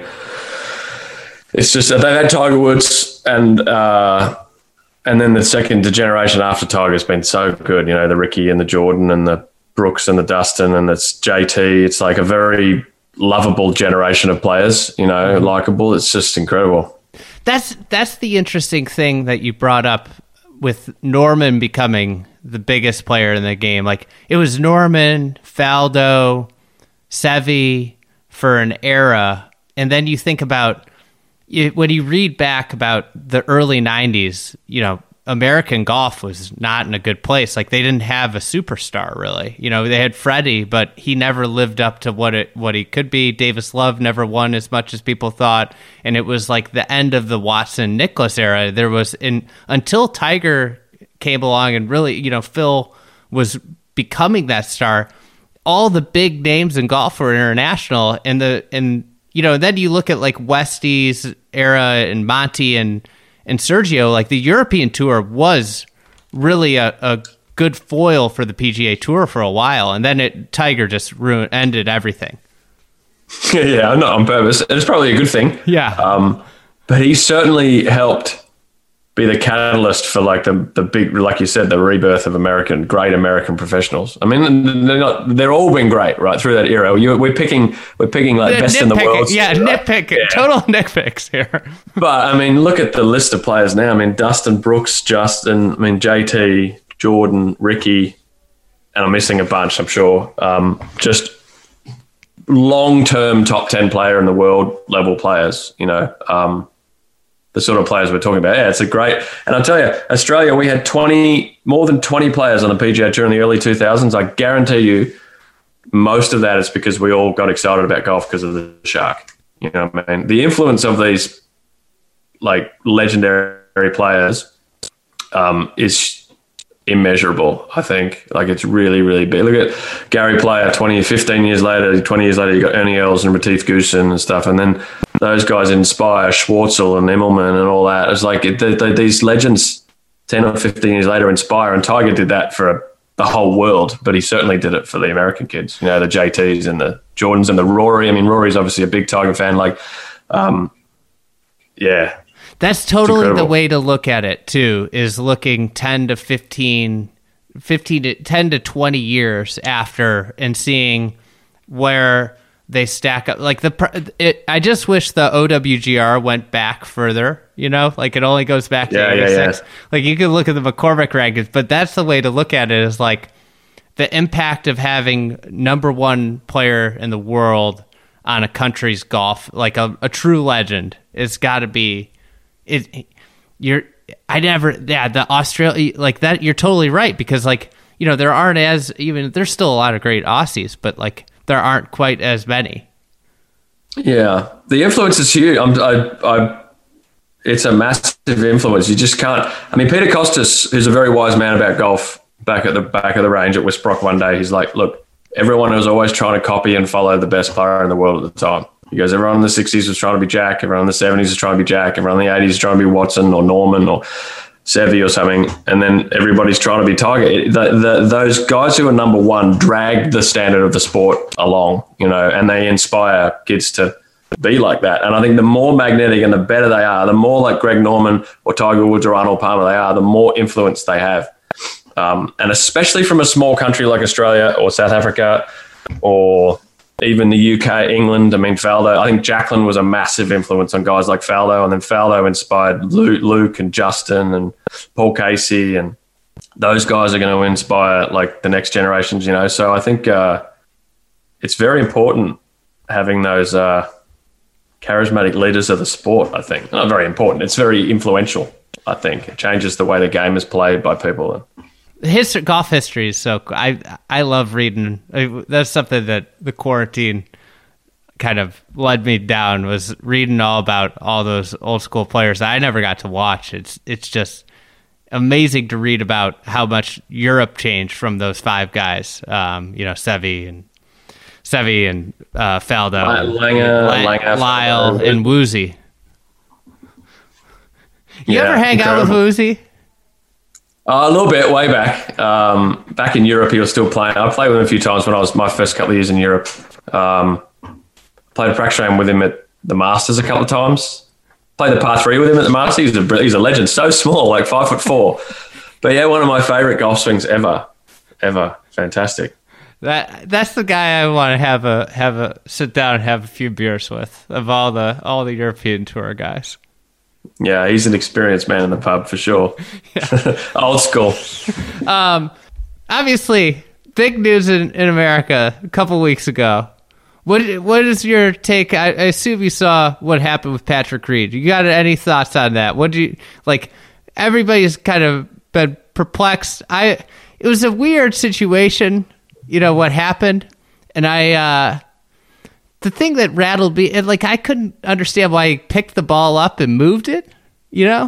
it's just that they've had Tiger Woods and, uh, And then the second, the generation after Tiger's been so good, you know, the Ricky and the Jordan and the Brooks and the Dustin and it's J T. It's like a very lovable generation of players, you know, mm-hmm. likable. It's just incredible. That's that's the interesting thing that you brought up with Norman becoming the biggest player in the game. Like, it was Norman, Faldo, Seve for an era. And then you think about, when you read back about the early nineties, you know, American golf was not in a good place. Like, they didn't have a superstar, really. You know, they had Freddie, but he never lived up to what it what he could be. Davis Love never won as much as people thought, and it was like the end of the Watson Nicklaus era. There was in until Tiger came along and really, you know, Phil was becoming that star. All the big names in golf were international, and the and. You know, then you look at like Westie's era and Monty and, and Sergio, like the European Tour was really a, a good foil for the P G A Tour for a while. And then it Tiger just ruined, ended everything. Yeah, not on purpose. It's probably a good thing. Yeah. Um, but he certainly helped be the catalyst for like the the big, like you said, the rebirth of American, great American professionals. I mean, they're not, they're all been great, right, through that era. You, we're picking, we're picking like the best in the world. Yeah, right? nitpick, yeah. Total nitpicks here. But I mean, look at the list of players now. I mean, Dustin, Brooks, Justin, I mean, J T, Jordan, Ricky, and I'm missing a bunch, I'm sure. Um, just long-term top ten player in the world level players, you know, um, the sort of players we're talking about. Yeah, it's a great, and I'll tell you, Australia, we had twenty, more than twenty players on the P G A Tour in the early two thousands. I guarantee you most of that is because we all got excited about golf because of the Shark. You know what I mean? The influence of these like legendary players um, is immeasurable, I think. Like, it's really, really big. Look at Gary Player, twenty, fifteen years later, twenty years later, you got Ernie Els and Retief Goosen and stuff. And then those guys inspire Schwartzel and Immelman and all that. It's like they, they, these legends ten or fifteen years later inspire. And Tiger did that for the whole world, but he certainly did it for the American kids, you know, the J Ts and the Jordans and the Rory. I mean, Rory's obviously a big Tiger fan. Like, um, yeah. That's totally the way to look at it too, is looking ten to fifteen, fifteen to ten to twenty years after and seeing where they stack up. Like the, it, I just wish the O W G R went back further, you know, like it only goes back to yeah, eighty-six. Yeah, yeah. Like you could look at the McCormick rankings, but that's the way to look at it, is like the impact of having number one player in the world on a country's golf, like a, a true legend. It's got to be, it. You're, I never, yeah, the Australia, like that, you're totally right, because like, you know, there aren't as even, there's still a lot of great Aussies, but like there aren't quite as many. Yeah. The influence is huge. I'm, I, I, it's a massive influence. You just can't, I mean, Peter Costas, who's a very wise man about golf, back at the back of the range at Wisbrook one day. He's like, look, everyone was always trying to copy and follow the best player in the world at the time. He goes, everyone in the sixties was trying to be Jack, everyone in the seventies was trying to be Jack, everyone in the eighties was trying to be Watson or Norman or Sevi or something, and then everybody's trying to be Tiger. The, the, those guys who are number one drag the standard of the sport along, you know, and they inspire kids to be like that. And I think the more magnetic and the better they are, the more like Greg Norman or Tiger Woods or Arnold Palmer they are, the more influence they have. Um, and especially from a small country like Australia or South Africa or even the U K, England. I mean, Faldo, I think Jacqueline was a massive influence on guys like Faldo, and then Faldo inspired Luke, Luke and Justin and Paul Casey, and those guys are going to inspire like the next generations, you know. So I think uh, it's very important having those uh, charismatic leaders of the sport, I think. Not very important. It's very influential, I think. It changes the way the game is played by people. History, golf history is so cool. I I love reading. That's something that the quarantine kind of led me down, was reading all about all those old school players that I never got to watch. It's it's just amazing to read about how much Europe changed from those five guys. Um, you know, Sevi and Sevi and uh, Faldo, Langer, La- Langer, Lyle, Faldo. and Woozy. You Yeah, ever hang out with incredible. Woozy? Uh, a little bit, way back. Um, back in Europe, he was still playing. I played with him a few times when I was my first couple of years in Europe. Um, played a practice round with him at the Masters a couple of times. Played the par three with him at the Masters. He's a, he's a legend. So small, like five foot four. But yeah, one of my favourite golf swings ever. Ever. Fantastic. That that's the guy I want to have a have a sit down and have a few beers with, of all the all the European tour guys. Yeah, he's an experienced man in the pub for sure. Old school. Um, obviously, big news in, in America a couple weeks ago. What what is your take? I, I assume you saw what happened with Patrick Reed. You got any thoughts on that? What do you like? Everybody's kind of been perplexed. I it was a weird situation, you know, what happened, and I. Uh, The thing that rattled me, and like I couldn't understand why he picked the ball up and moved it, you know?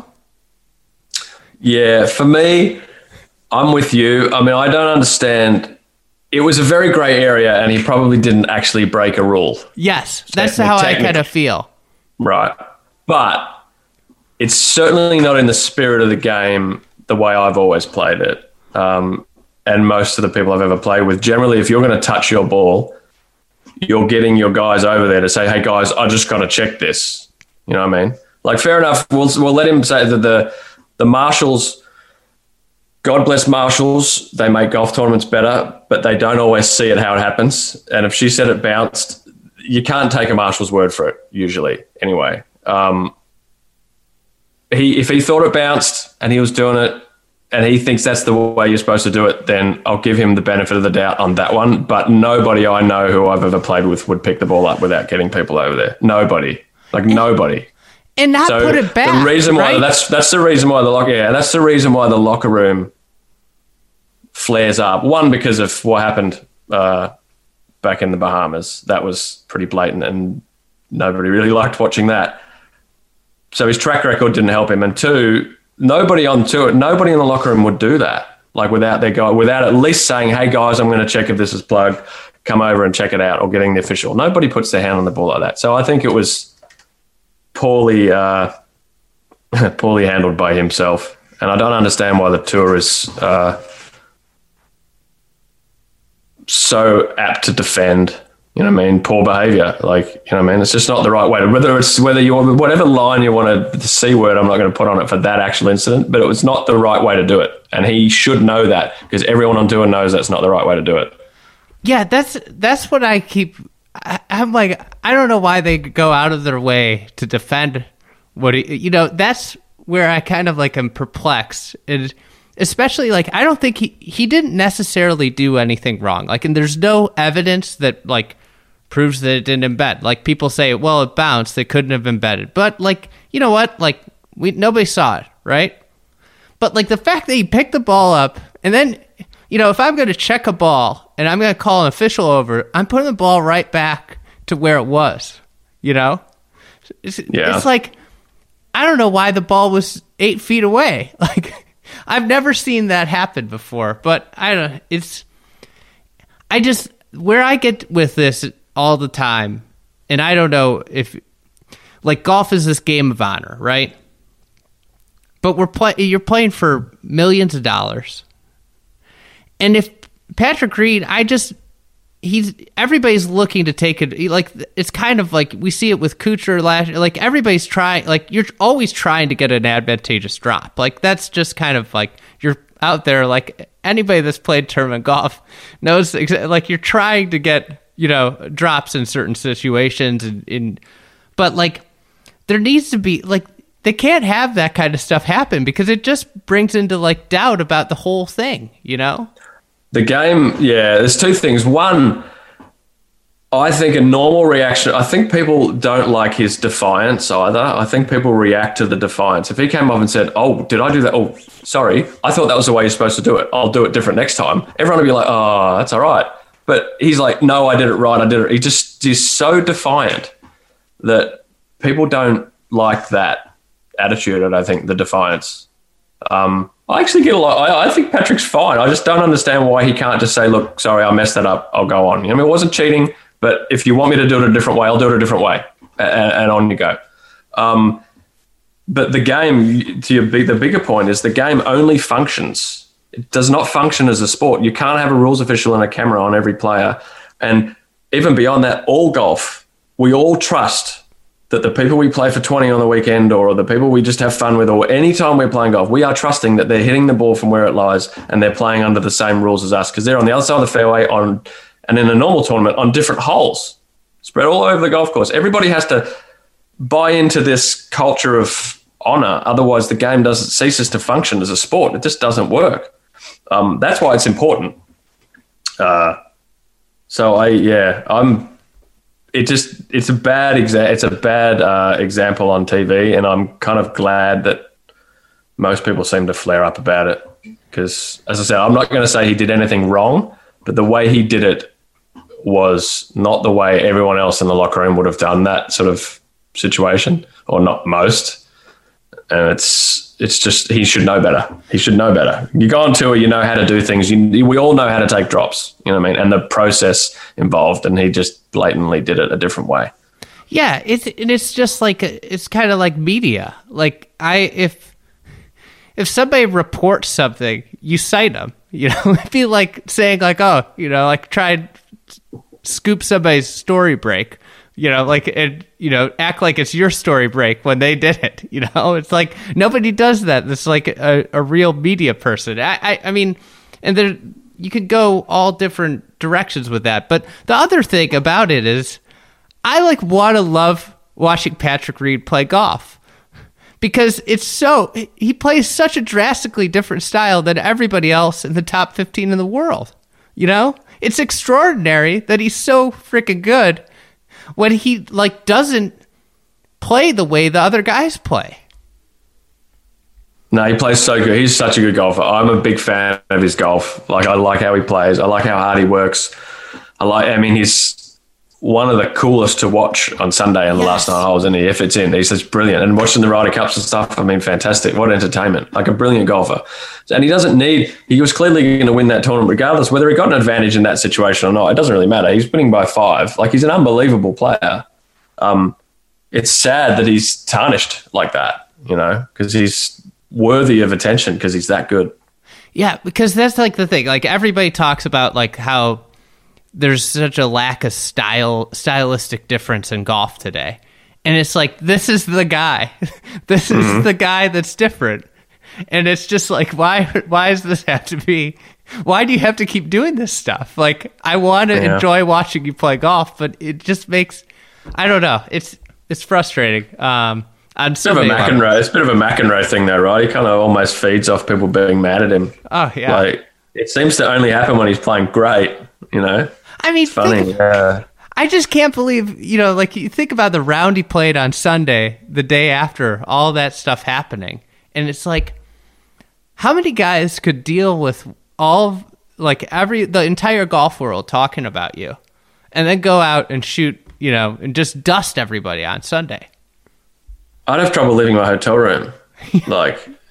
Yeah, for me, I'm with you. I mean, I don't understand. It was a very grey area, and he probably didn't actually break a rule. Yes, that's Technic- how I technic- kind of feel. Right. But it's certainly not in the spirit of the game the way I've always played it. Um, and most of the people I've ever played with, generally, if you're going to touch your ball, you're getting your guys over there to say, hey, guys, I just got to check this. You know what I mean? Like, fair enough. We'll, we'll let him say that the, the marshals, God bless marshals, they make golf tournaments better, but they don't always see it how it happens. And if she said it bounced, you can't take a marshal's word for it, usually, anyway. Um, he If he thought it bounced and he was doing it, and he thinks that's the way you're supposed to do it, then I'll give him the benefit of the doubt on that one. But nobody I know who I've ever played with would pick the ball up without getting people over there. Nobody. Like, nobody. And not So put it back, the reason why right? that's that's the reason why the locker yeah, that's the reason why the locker room flares up. One, because of what happened uh, back in the Bahamas. That was pretty blatant, and nobody really liked watching that. So his track record didn't help him. And two, nobody on tour, nobody in the locker room would do that. Like without their guy, without at least saying, "Hey guys, I'm going to check if this is plugged. Come over and check it out," or getting the official. Nobody puts their hand on the ball like that. So I think it was poorly, uh, poorly handled by himself. And I don't understand why the tour is uh, so apt to defend. You know what I mean? Poor behaviour. Like, you know what I mean? It's just not the right way to, whether it's, whether you want, whatever line you want to, the C word, I'm not going to put on it for that actual incident, but it was not the right way to do it. And he should know that, because everyone on tour knows that's not the right way to do it. Yeah, that's that's what I keep. I, I'm like, I don't know why they go out of their way to defend what he, you know. That's where I kind of like am perplexed, and especially like I don't think he he didn't necessarily do anything wrong. Like, and there's no evidence that like proves that it didn't embed. Like, people say, well, it bounced, they couldn't have embedded, but like, you know what? Like, we nobody saw it, right? But like the fact that he picked the ball up, and then, you know, if I'm going to check a ball and I'm going to call an official over, I'm putting the ball right back to where it was, you know? It's, Yeah. it's like, I don't know why the ball was eight feet away. Like, I've never seen that happen before, but I don't, it's, I just, where I get with this all the time, and I don't know if, like, golf is this game of honor, right? But we're play, you're playing for millions of dollars. And if Patrick Reed, I just, he's, everybody's looking to take it, like, it's kind of like, we see it with Kuchar last year, like, everybody's trying, like, you're always trying to get an advantageous drop. Like, that's just kind of like, you're out there, like, anybody that's played tournament golf knows, like, you're trying to get, you know, drops in certain situations, and in, but, like, there needs to be, like, they can't have that kind of stuff happen because it just brings into, like, doubt about the whole thing, you know? The game, yeah, there's two things. One, I think a normal reaction, I think people don't like his defiance either. I think people react to the defiance. If he came up and said, oh, did I do that? Oh, sorry, I thought that was the way you're supposed to do it. I'll do it different next time. Everyone would be like, oh, that's all right. But he's like, no, I did it right. I did it. He just is so defiant that people don't like that attitude. I don't think the defiance. Um, I actually get a lot. I, I think Patrick's fine. I just don't understand why he can't just say, look, sorry, I messed that up. I'll go on. I mean, it wasn't cheating, but if you want me to do it a different way, I'll do it a different way. And, and on you go. Um, but the game, to your, the bigger point is the game only functions. It does not function as a sport. You can't have a rules official and a camera on every player. And even beyond that, all golf, we all trust that the people we play for twenty on the weekend or the people we just have fun with or any time we're playing golf, we are trusting that they're hitting the ball from where it lies and they're playing under the same rules as us because they're on the other side of the fairway on, and in a normal tournament on different holes, spread all over the golf course. Everybody has to buy into this culture of honor. Otherwise, the game doesn't ceases to function as a sport. It just doesn't work. Um, that's why it's important. Uh, so I, yeah, I'm, It just it's a bad exa- it's a bad uh, example on T V, and I'm kind of glad that most people seem to flare up about it because, as I said, I'm not going to say he did anything wrong, but the way he did it was not the way everyone else in the locker room would have done that sort of situation, or not most. And it's it's just he should know better. He should know better. You go on tour, you know how to do things. You, we all know how to take drops. You know what I mean? And the process involved, and he just blatantly did it a different way. Yeah, it's and it's just like it's kind of like media. Like I if if somebody reports something, you cite them. You know, it'd be like saying like, oh, you know, like try and scoop somebody's story break. You know, like, and, you know, act like it's your story break when they did it. You know, it's like nobody does that. It's like a, a real media person. I, I, I mean, and there, you could go all different directions with that. But the other thing about it is I like want to love watching Patrick Reed play golf because it's so, he plays such a drastically different style than everybody else in the top fifteen in the world. You know, it's extraordinary that he's so freaking good when he like doesn't play the way the other guys play. No, he plays so good. He's such a good golfer. I'm a big fan of his golf. Like, I like how he plays. I like how hard he works. I like. I mean, he's one of the coolest to watch on Sunday in the yes. last nine holes. And the effort's in. He's just brilliant. And watching the Ryder Cups and stuff, I mean, fantastic. What entertainment. Like a brilliant golfer. And he doesn't need, he was clearly going to win that tournament regardless, whether he got an advantage in that situation or not. It doesn't really matter. He's winning by five. Like, he's an unbelievable player. Um, it's sad that he's tarnished like that, you know, because he's worthy of attention because he's that good. Yeah, because that's like the thing. Like, everybody talks about like how there's such a lack of style, stylistic difference in golf today. And it's like, this is the guy. This is mm-hmm. the guy that's different. And it's just like, why why does this have to be, why do you have to keep doing this stuff? Like, I want to yeah. enjoy watching you play golf, but it just makes, I don't know, it's it's frustrating. Um, I'm it's, a bit of a McEnroe, it's a bit of a McEnroe thing though, right? He kind of almost feeds off people being mad at him. Oh, yeah. Like, it seems to only happen when he's playing great, you know? I mean, it's funny. Think, yeah. I just can't believe, you know, like, you think about the round he played on Sunday, the day after all that stuff happening. And it's like, how many guys could deal with all, like, every, the entire golf world talking about you and then go out and shoot, you know, and just dust everybody on Sunday? I'd have trouble leaving my hotel room. Like,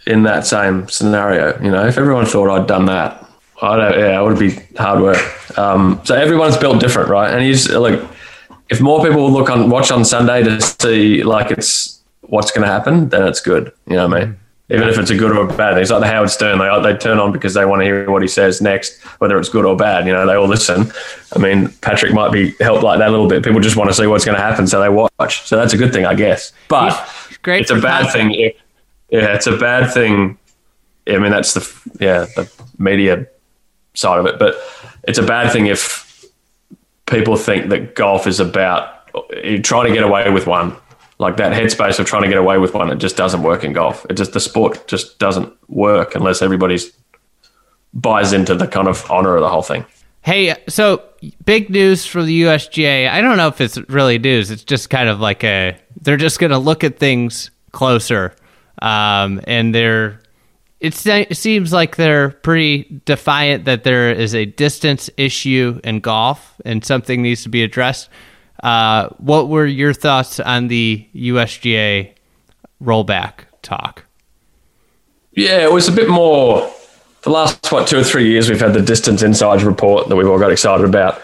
in that same scenario. You know, if everyone thought I'd done that, I don't. Yeah, it would be hard work. Um, so everyone's built different, right? And you just like, if more people look on watch on Sunday to see like it's what's going to happen, then it's good. You know what I mean? Even if it's a good or a bad thing. It's like the Howard Stern. They they turn on because they want to hear what he says next, whether it's good or bad. You know, they all listen. I mean, Patrick might be helped like that a little bit. People just want to see what's going to happen, so they watch. So that's a good thing, I guess. But Great it's a bad thing. If, yeah, it's a bad thing. I mean, that's the yeah the media side of it. But it's a bad thing if people think that golf is about trying to get away with one. Like that headspace of trying to get away with one, it just doesn't work in golf. It just the sport just doesn't work unless everybody's buys into the kind of honor of the whole thing. Hey, so big news for the U S G A. I don't know if it's really news. It's just kind of like a they're just going to look at things closer, um, and they're it, it seems like they're pretty defiant that there is a distance issue in golf and something needs to be addressed. Uh, what were your thoughts on the U S G A rollback talk? Yeah, it was a bit more. The last, what, two or three years, we've had the Distance Insights report that we've all got excited about,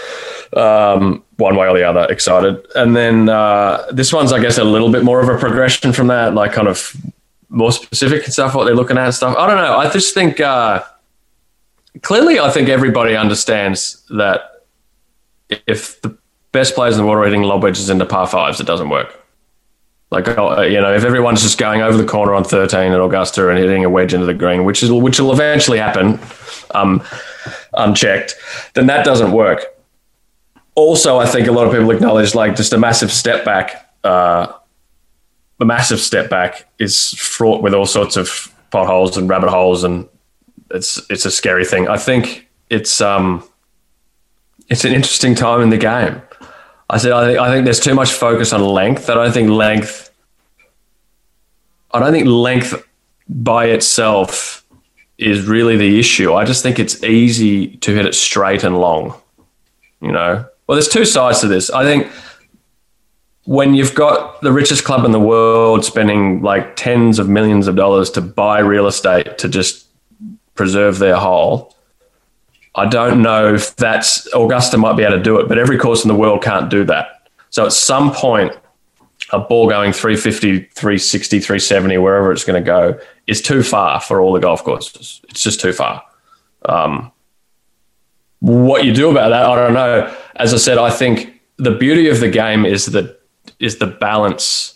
um, one way or the other, excited. And then uh, this one's, I guess, a little bit more of a progression from that, like kind of more specific and stuff, what they're looking at and stuff. I don't know. I just think, uh, clearly, I think everybody understands that if the best players in the world are hitting lob wedges into par fives, it doesn't work. Like, you know, if everyone's just going over the corner on thirteen at Augusta and hitting a wedge into the green, which is which will eventually happen, um, unchecked, then that doesn't work. Also, I think a lot of people acknowledge like just a massive step back. Uh, a massive step back is fraught with all sorts of potholes and rabbit holes, and it's it's a scary thing. I think it's um, it's an interesting time in the game. I said, I think, I think there's too much focus on length. I don't think length, I don't think length by itself is really the issue. I just think it's easy to hit it straight and long, you know? Well, there's two sides to this. I think when you've got the richest club in the world spending like tens of millions of dollars to buy real estate to just preserve their hole, I don't know if that's Augusta might be able to do it, but every course in the world can't do that. So at some point, a ball going three fifty, three sixty, three seventy, wherever it's going to go, is too far for all the golf courses. It's just too far. Um, what you do about that, I don't know. As I said, I think the beauty of the game is the is the balance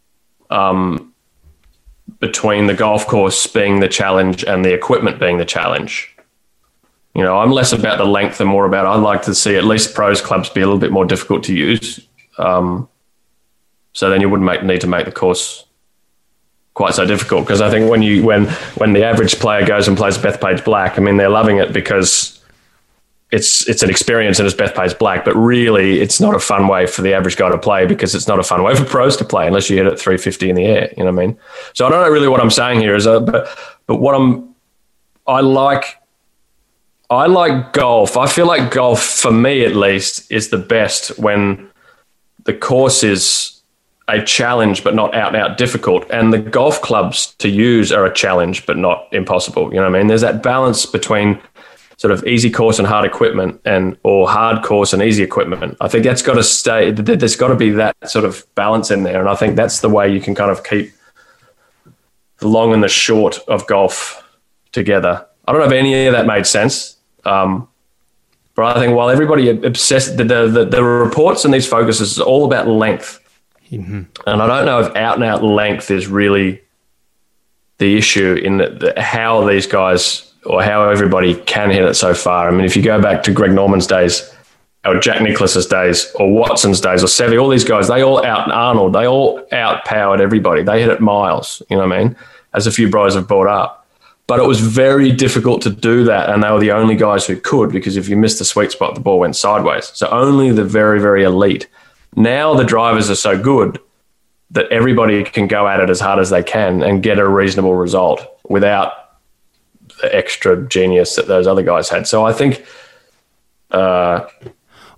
um, between the golf course being the challenge and the equipment being the challenge. You know, I'm less about the length and more about I'd like to see at least pros clubs be a little bit more difficult to use. Um, so then you wouldn't make, need to make the course quite so difficult. Because I think when you when when the average player goes and plays Bethpage Black, I mean, they're loving it because it's it's an experience and it's Bethpage Black. But really, it's not a fun way for the average guy to play because it's not a fun way for pros to play unless you hit it three fifty in the air. You know what I mean? So I don't know really what I'm saying here is, uh, but but what I'm I like. I like golf. I feel like golf, for me at least, is the best when the course is a challenge but not out and out difficult, and the golf clubs to use are a challenge but not impossible. You know what I mean? There's that balance between sort of easy course and hard equipment, and or hard course and easy equipment. I think that's got to stay. There's got to be that sort of balance in there, and I think that's the way you can kind of keep the long and the short of golf together. I don't know if any of that made sense. Um, but I think while everybody obsessed, the, the, the reports and these focuses is all about length. Mm-hmm. And I don't know if out and out length is really the issue in the, the, how these guys or how everybody can hit it so far. I mean, if you go back to Greg Norman's days or Jack Nicklaus's days or Watson's days or Seve, all these guys, they all out Arnold, they all outpowered everybody. They hit it miles, you know what I mean? As a few bros have brought up. But it was very difficult to do that, and they were the only guys who could, because if you missed the sweet spot, the ball went sideways. So only the very, very elite. Now the drivers are so good that everybody can go at it as hard as they can and get a reasonable result without the extra genius that those other guys had. So I think... Uh,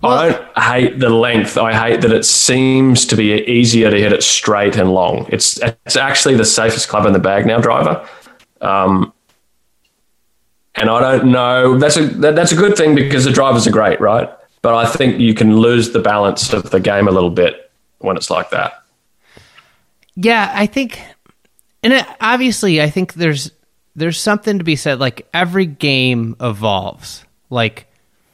Well, I don't hate the length. I hate that it seems to be easier to hit it straight and long. It's it's actually the safest club in the bag now, driver. Um, and I don't know. That's a that, that's a good thing because the drivers are great, right? But I think you can lose the balance of the game a little bit when it's like that. Yeah, I think, and it, obviously, I think there's there's something to be said. Like every game evolves. Like.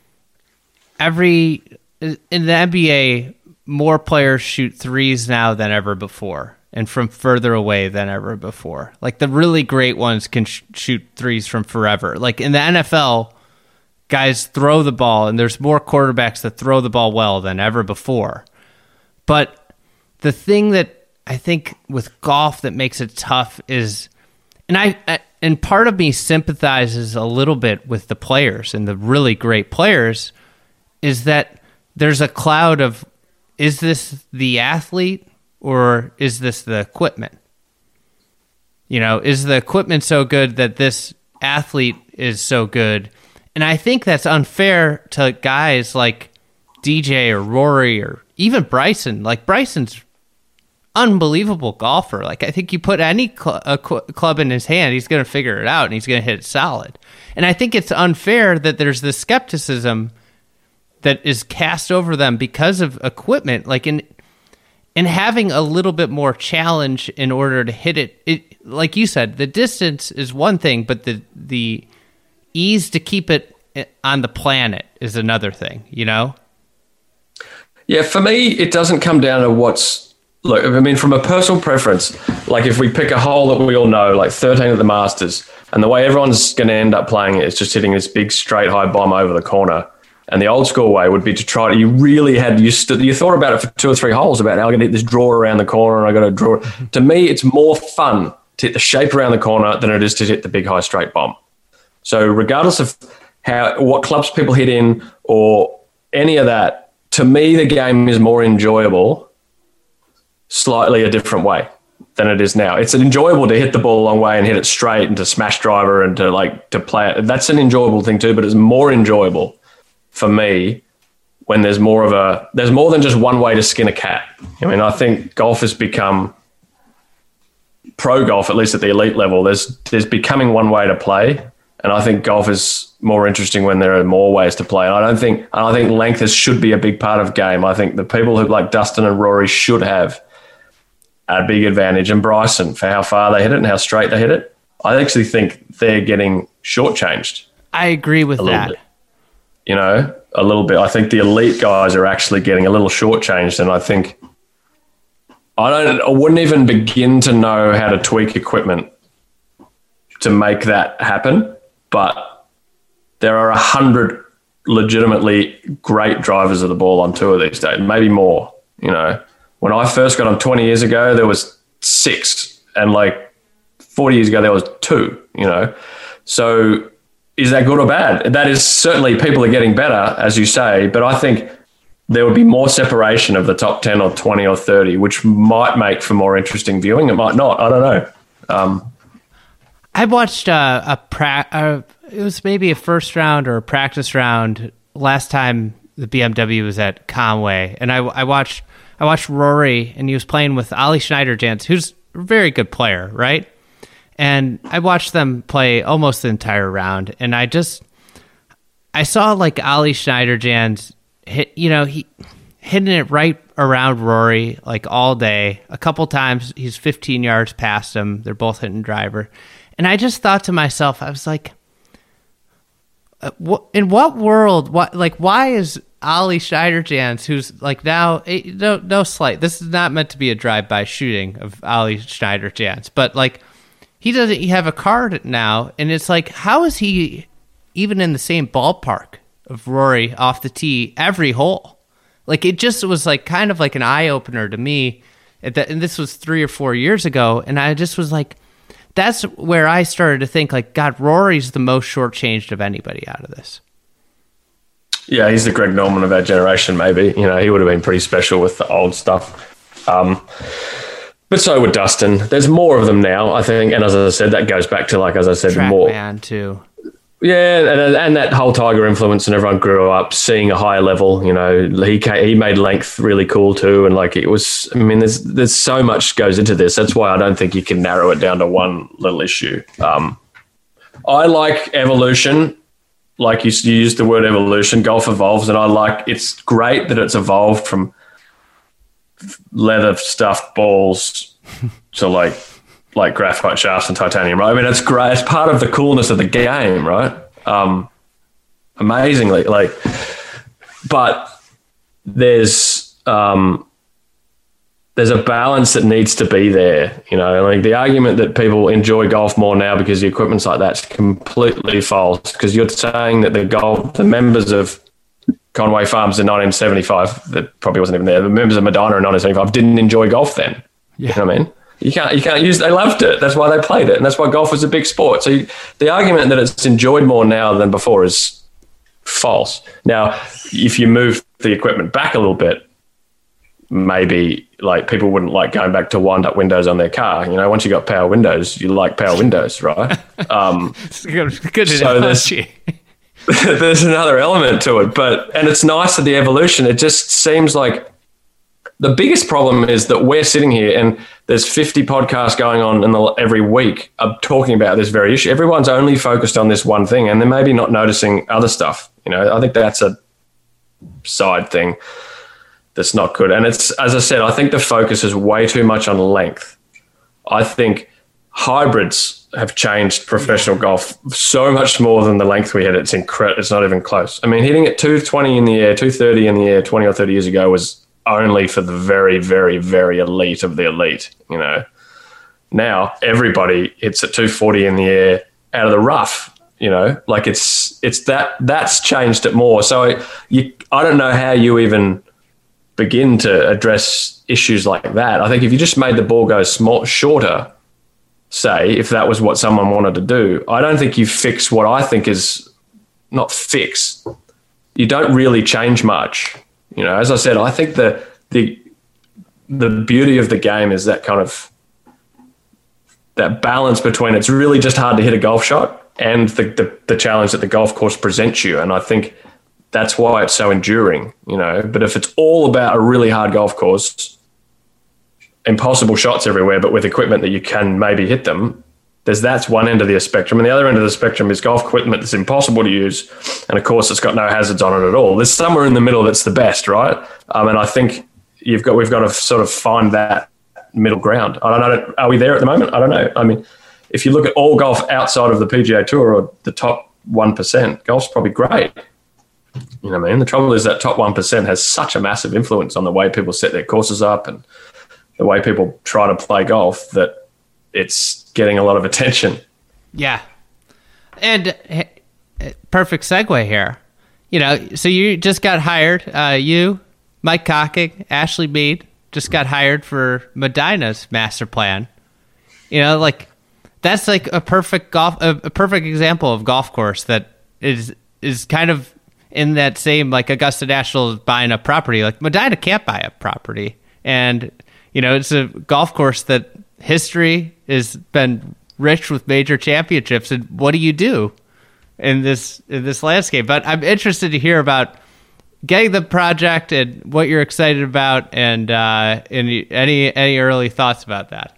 Every in the N B A, more players shoot threes now than ever before, and from further away than ever before. Like the really great ones can sh- shoot threes from forever. Like in the N F L, guys throw the ball, and there's more quarterbacks that throw the ball well than ever before. But the thing that I think with golf that makes it tough is, and I, I and part of me sympathizes a little bit with the players and the really great players. Is that there's a cloud of, is this the athlete or is this the equipment? You know, is the equipment so good that this athlete is so good? And I think that's unfair to guys like D J or Rory or even Bryson. Like Bryson's unbelievable golfer. Like I think you put any cl- a cl- club in his hand, he's going to figure it out and he's going to hit it solid. And I think it's unfair that there's this skepticism that is cast over them because of equipment, like in in having a little bit more challenge in order to hit it. It, like you said, the distance is one thing, but the the ease to keep it on the planet is another thing. You know? Yeah, for me, it doesn't come down to what's look. I mean, from a personal preference, like if we pick a hole that we all know, like thirteen at the Masters, and the way everyone's going to end up playing it is just hitting this big straight high bomb over the corner. And the old school way would be to try to, you really had, you, st- you thought about it for two or three holes about how I'm going to hit this draw around the corner and I got to draw. To me, it's more fun to hit the shape around the corner than it is to hit the big high straight bomb. So regardless of how, what clubs people hit in or any of that, to me, the game is more enjoyable, slightly a different way than it is now. It's enjoyable to hit the ball a long way and hit it straight and to smash driver and to like, to play it. That's an enjoyable thing too, but it's more enjoyable for me when there's more of a, there's more than just one way to skin a cat. I mean, I think golf has become pro golf, at least at the elite level. There's, there's becoming one way to play. And I think golf is more interesting when there are more ways to play. And I don't think, I think length is, should be a big part of game. I think the people who like Dustin and Rory should have a big advantage, and Bryson for how far they hit it and how straight they hit it. I actually think they're getting shortchanged. I agree with that. Bit. You know, a little bit. I think the elite guys are actually getting a little shortchanged, and I think I don't. I wouldn't even begin to know how to tweak equipment to make that happen. But there are a hundred legitimately great drivers of the ball on tour these days, maybe more. You know, when I first got on twenty years ago, there was six, and like forty years ago, there was two. You know, so. Is that good or bad? That is certainly, people are getting better, as you say, but I think there would be more separation of the top ten or twenty or thirty, which might make for more interesting viewing. It might not. I don't know. Um, I watched uh, a pra- uh, it was maybe a first round or a practice round last time the B M W was at Conway, and I, I watched I watched Rory, and he was playing with Ollie Schneiderjans, who's a very good player, right? And I watched them play almost the entire round, and I just, I saw like Ollie Schneiderjans hit, you know, he hitting it right around Rory like all day. A couple times he's fifteen yards past him. They're both hitting driver. And I just thought to myself, I was like, what, in what world, what, like, why is Ollie Schneiderjans, who's like now, no, no slight, this is not meant to be a drive-by shooting of Ollie Schneiderjans, but like, he doesn't have a card now, and it's like, how is he even in the same ballpark of Rory off the tee every hole? Like, it just was like kind of like an eye-opener to me, and this was three or four years ago, and I just was like, that's where I started to think, like, God, Rory's the most shortchanged of anybody out of this. Yeah, he's the Greg Norman of our generation, maybe. You know, he would have been pretty special with the old stuff. Um But so would Dustin. There's more of them now, I think. And as I said, that goes back to, like, as I said, Track more. man, too. Yeah, and and that whole Tiger influence, and everyone grew up seeing a higher level. You know, he came, he made length really cool too, and like it was. I mean, there's there's so much goes into this. That's why I don't think you can narrow it down to one little issue. Um, I like evolution, like you, you used the word evolution. Golf evolves, and I like. It's great that it's evolved from leather stuffed balls to like. like graphite shafts and titanium, right? I mean, it's great. It's part of the coolness of the game, right? Um, amazingly, like, but there's um, there's a balance that needs to be there, you know. Like the argument that people enjoy golf more now because the equipment's like that's completely false. Because you're saying that the golf, the members of Conway Farms in nineteen seventy-five, that probably wasn't even there. The members of Medina in nineteen seventy-five didn't enjoy golf then. Yeah. You know what I mean? You can't, you can't use, they loved it. That's why they played it. And that's why golf was a big sport. So you, the argument that it's enjoyed more now than before is false. Now, if you move the equipment back a little bit, maybe like people wouldn't like going back to wind up windows on their car. You know, once you got power windows, you like power windows, right? Um, good good so there's, there's another element to it, but, and it's nice that the evolution, it just seems like the biggest problem is that we're sitting here and there's fifty podcasts going on in the, every week of talking about this very issue. Everyone's only focused on this one thing and they're maybe not noticing other stuff. You know, I think that's a side thing that's not good. And it's, as I said, I think the focus is way too much on length. I think hybrids have changed professional golf so much more than the length we had. It's incredible. It's not even close. I mean, hitting it two twenty in the air, two thirty in the air twenty or thirty years ago was only for the very, very, very elite of the elite, you know. Now everybody hits at two forty in the air out of the rough, you know, like it's it's that that's changed it more. So you, I don't know how you even begin to address issues like that. I think if you just made the ball go small, shorter, say, if that was what someone wanted to do, I don't think you fix what I think is not fix. You don't really change much. You know, as I said, I think the the the beauty of the game is that kind of that balance between it's really just hard to hit a golf shot and the, the, the challenge that the golf course presents you. And I think that's why it's so enduring, you know. But if it's all about a really hard golf course, impossible shots everywhere, but with equipment that you can maybe hit them, there's that's one end of the spectrum. And the other end of the spectrum is golf equipment that's impossible to use. And of course, it's got no hazards on it at all. There's somewhere in the middle that's the best, right? Um, and I think you've got we've got to sort of find that middle ground. I don't know. Are we there at the moment? I don't know. I mean, if you look at all golf outside of the P G A Tour or the top one percent, golf's probably great. You know what I mean? The trouble is that top one percent has such a massive influence on the way people set their courses up and the way people try to play golf that it's getting a lot of attention. Yeah. And uh, perfect segue here. You know, so you just got hired, uh, you, Mike Cocking, Ashley Mead, just got hired for Medina's master plan. You know, like that's like a perfect golf, a, a perfect example of golf course that is is kind of in that same, like Augusta National is buying a property. Like Medina can't buy a property. And, you know, it's a golf course that history has been rich with major championships. And what do you do in this in this landscape? But I'm interested to hear about getting the project and what you're excited about, and uh, any any any early thoughts about that.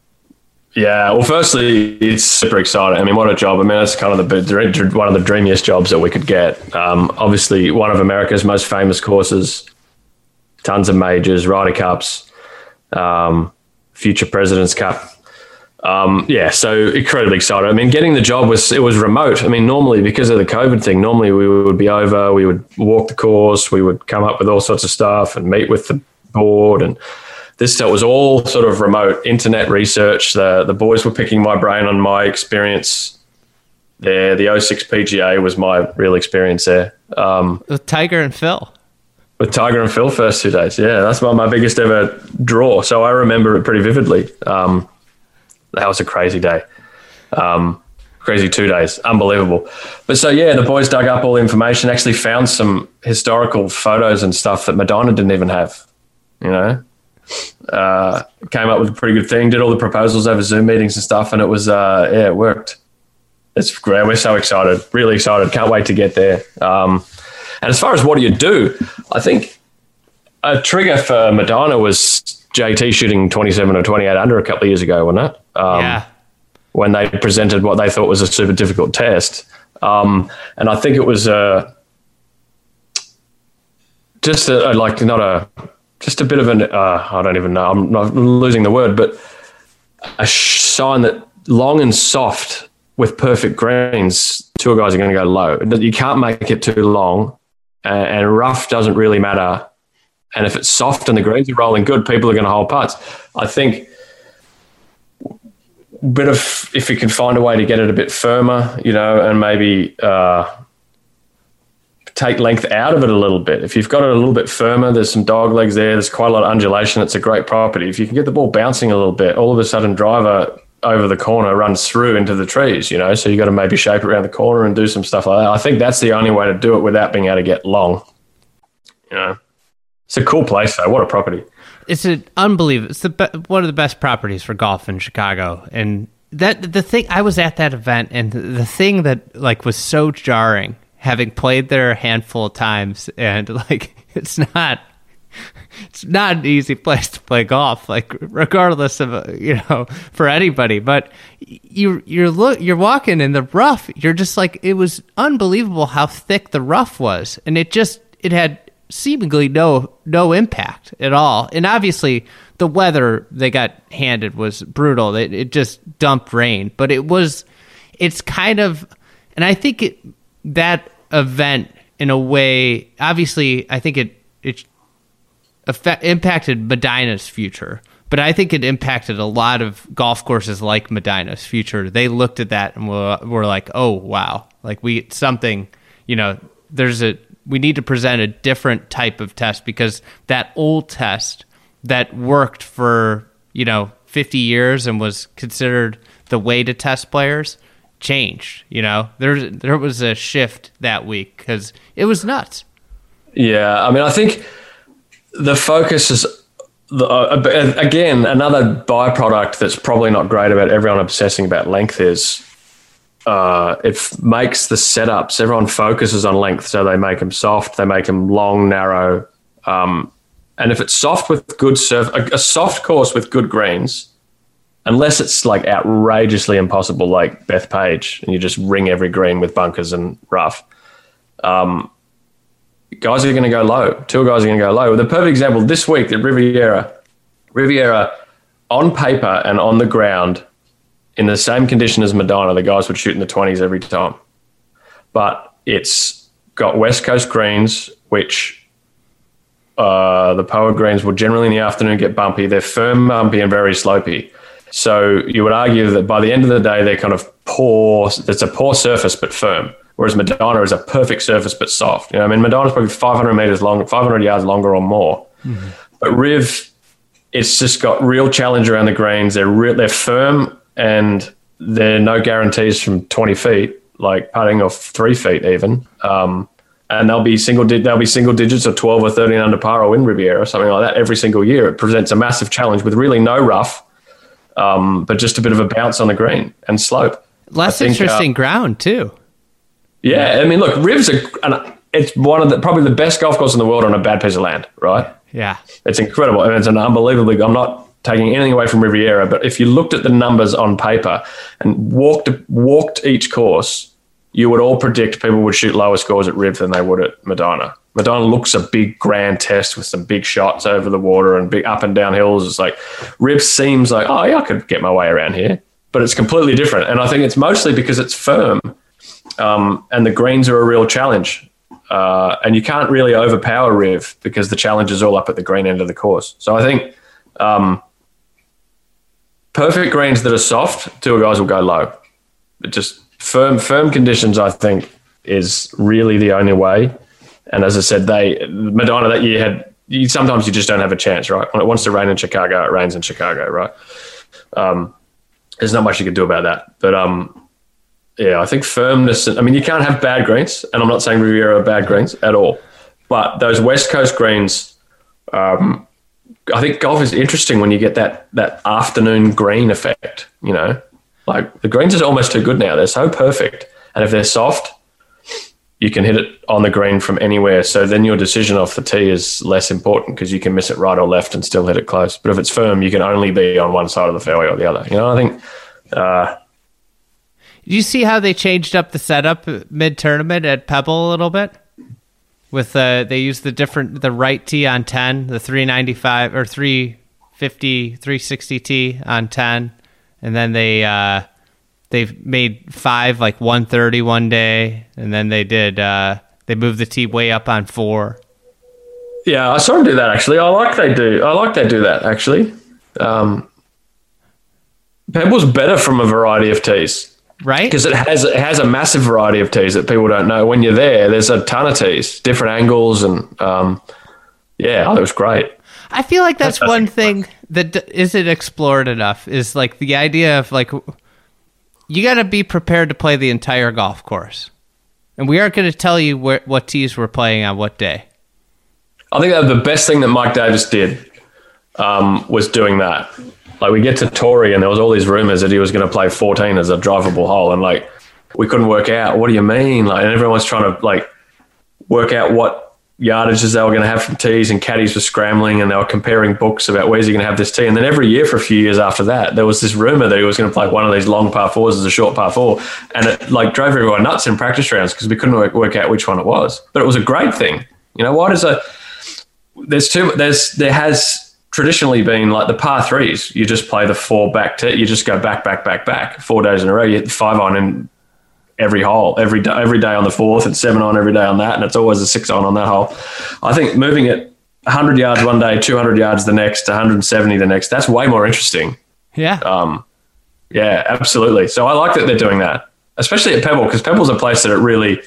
Yeah, well, firstly, it's super exciting. I mean, what a job. I mean, it's kind of the one of the dreamiest jobs that we could get. Um, obviously, one of America's most famous courses, tons of majors, Ryder Cups, um, future President's Cup. Um, yeah, so incredibly excited. I mean, getting the job was, it was remote. I mean, normally because of the COVID thing, normally we would be over, we would walk the course, we would come up with all sorts of stuff and meet with the board. And this stuff was all sort of remote, internet research. The the boys were picking my brain on my experience there. The oh six P G A was my real experience there. Um, with Tiger and Phil. With Tiger and Phil first two days. Yeah, that's my, my biggest ever draw. So I remember it pretty vividly. Um, that was a crazy day. Um, crazy two days. Unbelievable. But so, yeah, the boys dug up all the information, actually found some historical photos and stuff that Medina didn't even have, you know. Uh, came up with a pretty good thing, did all the proposals over Zoom meetings and stuff, and it was, uh, yeah, it worked. it's great. We're so excited, really excited. Can't wait to get there. Um, and as far as what do you do, I think a trigger for Madonna was J T shooting twenty-seven or twenty-eight under a couple of years ago, wasn't it? Um, yeah. When they presented what they thought was a super difficult test. Um, and I think it was uh, just a, a, like not a, just a bit of an, uh, I don't even know, I'm not losing the word, but a sh- sign that long and soft with perfect greens, tour guys are going to go low. You can't make it too long, and, and rough doesn't really matter. And if it's soft and the greens are rolling good, people are going to hold putts. I think a bit of, if you can find a way to get it a bit firmer, you know, and maybe uh, take length out of it a little bit. If you've got it a little bit firmer, there's some dog legs there, there's quite a lot of undulation, it's a great property. If you can get the ball bouncing a little bit, all of a sudden driver over the corner runs through into the trees, you know, so you got to maybe shape it around the corner and do some stuff like that. I think that's the only way to do it without being able to get long, you know. It's a cool place, though. What a property! It's an unbelievable. It's the be- one of the best properties for golf in Chicago. And that the thing, I was at that event, and the thing that like was so jarring, having played there a handful of times, and like it's not, it's not an easy place to play golf. Like regardless of uh, you know, for anybody, but you you're look you're walking in the rough. You're just like, it was unbelievable how thick the rough was, and it just it had seemingly no no impact at all. And obviously the weather they got handed was brutal. It, it just dumped rain, but it was it's kind of, and I think it that event in a way, obviously I think it it affect, impacted Medina's future, but I think it impacted a lot of golf courses like Medina's future. They looked at that and were, were like, oh wow, like we something, you know, there's a we need to present a different type of test, because that old test that worked for, you know, fifty years and was considered the way to test players changed. You know, there, there was a shift that week because it was nuts. Yeah. I mean, I think the focus is, the, uh, again, another byproduct that's probably not great about everyone obsessing about length is, Uh, it f- makes the setups, everyone focuses on length, so they make them soft, they make them long, narrow. Um, and if it's soft with good surf, a, a soft course with good greens, unless it's like outrageously impossible, like Bethpage, and you just ring every green with bunkers and rough, um, guys are going to go low. Tour guys are going to go low. The perfect example this week at Riviera, Riviera on paper and on the ground, in the same condition as Madonna, the guys would shoot in the twenties every time. But it's got West Coast greens, which uh, the Poa greens will generally in the afternoon get bumpy. They're firm, bumpy, and very slopey. So you would argue that by the end of the day, they're kind of poor. It's a poor surface, but firm. Whereas Madonna is a perfect surface, but soft. You know, I mean, Madonna's probably five hundred meters long, five hundred yards longer or more. Mm-hmm. But Riv, it's just got real challenge around the greens. They're real, they're firm, and there are no guarantees from twenty feet, like putting off three feet even. Um, and they'll be single di- they'll be single digits or twelve or thirteen under par or win Riviera or something like that every single year. It presents a massive challenge with really no rough, um, but just a bit of a bounce on the green and slope. Less think, interesting uh, ground too. Yeah, I mean, look, Riv's a, an, it's one of the probably the best golf course in the world on a bad piece of land, right? Yeah, it's incredible, and it's an unbelievably. I'm not taking anything away from Riviera, but if you looked at the numbers on paper and walked walked each course, you would all predict people would shoot lower scores at Riv than they would at Madonna. Madonna looks a big grand test with some big shots over the water and big up and down hills. It's like Riv seems like, oh yeah, I could get my way around here, but it's completely different. And I think it's mostly because it's firm, um, and the greens are a real challenge. Uh, and you can't really overpower Riv because the challenge is all up at the green end of the course. So I think um, perfect greens that are soft, tour guys will go low. But just firm, firm conditions, I think, is really the only way. And as I said, they Madonna that year had. You, sometimes you just don't have a chance, right? When it wants to rain in Chicago, it rains in Chicago, right? Um, there's not much you can do about that. But um, yeah, I think firmness. I mean, you can't have bad greens, and I'm not saying Riviera are bad greens at all. But those West Coast greens, um, I think golf is interesting when you get that that afternoon green effect. You know, Like the greens are almost too good now. They're so perfect. And if they're soft, you can hit it on the green from anywhere. So then your decision off the tee is less important because you can miss it right or left and still hit it close. But if it's firm, you can only be on one side of the fairway or the other. You know, I think... Uh, Do you see how they changed up the setup mid-tournament at Pebble a little bit? With uh, they used the different the right tee on ten, the three ninety-five or three fifty, three sixty tee on ten, and then they uh, they've made five like one thirty one day, and then they did uh, they moved the tee way up on four. Yeah, I saw them do that actually. I like they do. I like they do that actually. Um, Pebble's better from a variety of tees. Right? Because it has it has a massive variety of tees that people don't know. When you're there, there's a ton of tees, different angles, and um, yeah, oh, it was great. I feel like that's one thing that d- isn't explored enough is like the idea of like you got to be prepared to play the entire golf course, and we aren't going to tell you where, what tees we're playing on what day. I think that the best thing that Mike Davis did um, was doing that. Like we get to Torrey and there was all these rumors that he was going to play fourteen as a drivable hole, and like we couldn't work out. What do you mean? Like, and everyone's trying to like work out what yardages they were going to have from tees, and caddies were scrambling and they were comparing books about where's he going to have this tee. And then every year for a few years after that, there was this rumor that he was going to play one of these long par fours as a short par four, and it like drove everyone nuts in practice rounds because we couldn't work, work out which one it was. But it was a great thing. You know, why does a there's two there's there has. traditionally been like the par threes, you just play the four back to, you just go back, back, back, back, four days in a row. You hit five on in every hole, every day, every day on the fourth, and seven on every day on that, and it's always a six on on that hole. I think moving it one hundred yards one day, two hundred yards the next, one hundred seventy the next, that's way more interesting. Yeah. Um, yeah, absolutely. So I like that they're doing that, especially at Pebble, because Pebble's a place that it really,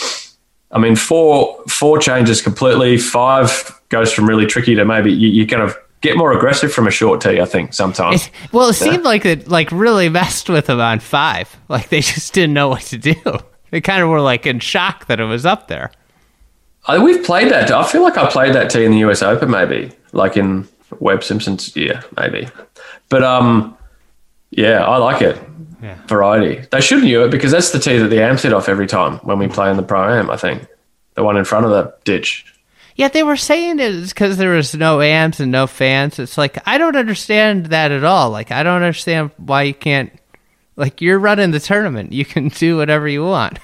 I mean, four four changes completely, five goes from really tricky to maybe you, you kind of get more aggressive from a short tee, I think, sometimes. It, well, it yeah. seemed like it like really messed with them on five. Like they just didn't know what to do. They kind of were like in shock that it was up there. I, we've played that. I feel like I played that tee in the U S Open, maybe, like in Webb Simpson's year, maybe. But um, yeah, I like it. Yeah. Variety. They should knew it because that's the tee that the Am set off every time when we play in the Pro-Am, I think. The one in front of the ditch. Yeah, they were saying it's because there was no amps and no fans. It's like, I don't understand that at all. Like, I don't understand why you can't, like, you're running the tournament. You can do whatever you want.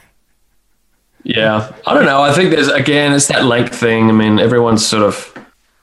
Yeah, I don't know. I think there's, again, it's that length thing. I mean, everyone's sort of,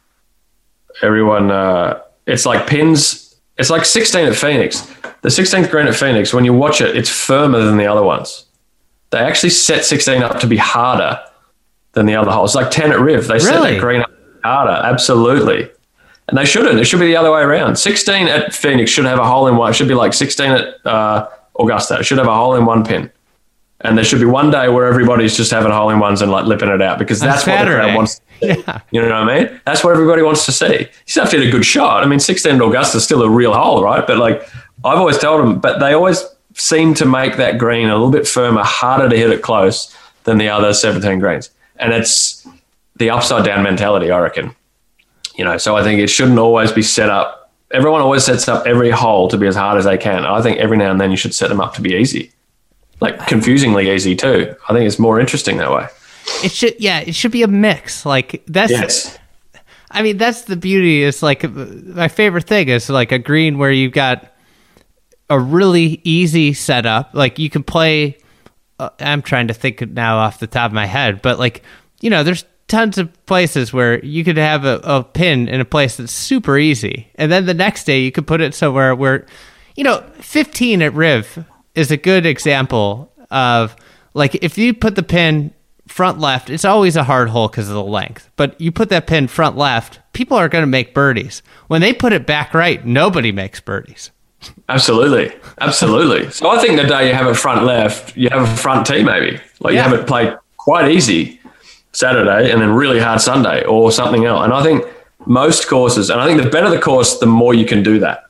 everyone, uh, it's like pins. It's like sixteen at Phoenix. The sixteenth green at Phoenix, when you watch it, it's firmer than the other ones. They actually set sixteen up to be harder than the other holes. It's like ten at Riv. They set Really? that green up harder. Absolutely. And they shouldn't. It should be the other way around. sixteen at Phoenix should have a hole in one. It should be like sixteen at uh, Augusta. It should have a hole in one pin. And there should be one day where everybody's just having hole in ones and like lipping it out because that's what the crowd wants to see. Yeah. You know what I mean? That's what everybody wants to see. You still have to hit a good shot. I mean, sixteen at Augusta is still a real hole, right? But like I've always told them, but they always seem to make that green a little bit firmer, harder to hit it close than the other seventeen greens. And it's the upside down mentality, I reckon. You know, so I think it shouldn't always be set up. Everyone always sets up every hole to be as hard as they can. I think every now and then you should set them up to be easy, like confusingly easy too. I think it's more interesting that way. It should, yeah, it should be a mix. Like that's, Yes. I mean, that's the beauty. Is like my favorite thing is like a green where you've got a really easy setup. Like you can play. Uh, I'm trying to think now off the top of my head, but like you know, there's tons of places where you could have a, a pin in a place that's super easy, and then the next day you could put it somewhere where, you know, fifteen at Riv is a good example of like if you put the pin front left, it's always a hard hole because of the length. But you put that pin front left, people are going to make birdies. When they put it back right, nobody makes birdies. Absolutely. Absolutely. So I think the day you have it front left, you have a front tee maybe. Like Yeah. you have it played quite easy Saturday and then really hard Sunday or something else. And I think most courses, and I think the better the course, the more you can do that.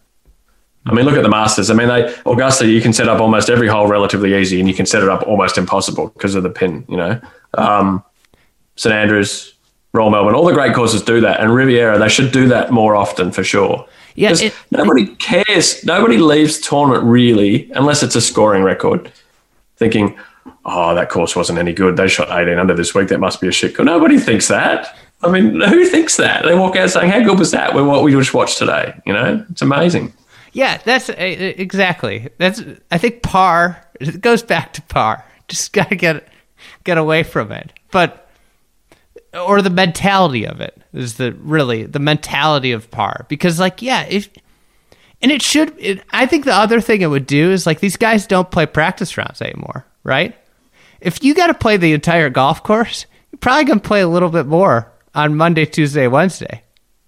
I mean, look at the Masters. I mean, they Augusta, you can set up almost every hole relatively easy and you can set it up almost impossible because of the pin, you know. Um, Saint Andrews, Royal Melbourne, all the great courses do that. And Riviera, they should do that more often for sure. Yeah, 'Cause it- nobody cares. Nobody leaves the tournament really, unless it's a scoring record, thinking, oh, that course wasn't any good. They shot eighteen under this week. That must be a shit course. Nobody thinks that. I mean, who thinks that? They walk out saying, how good was that? With what we just watched today. You know, it's amazing. Yeah, that's uh, exactly. That's I think par. It goes back to par. Just gotta get get away from it. But or the mentality of it is the really the mentality of par. Because like yeah, if and it should. It, I think the other thing it would do is like these guys don't play practice rounds anymore, right? If you got to play the entire golf course, you're probably gonna play a little bit more on Monday, Tuesday, Wednesday.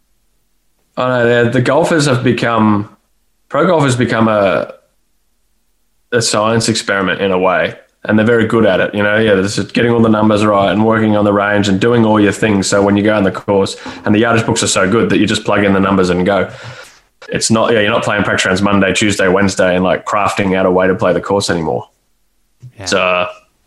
I know the, the golfers have become pro golf has become a a science experiment in a way, and they're very good at it. You know, yeah, this is getting all the numbers right and working on the range and doing all your things. So when you go on the course, and the yardage books are so good that you just plug in the numbers and go. It's not, yeah, you're not playing practice rounds Monday, Tuesday, Wednesday, and like crafting out a way to play the course anymore. Yeah. So,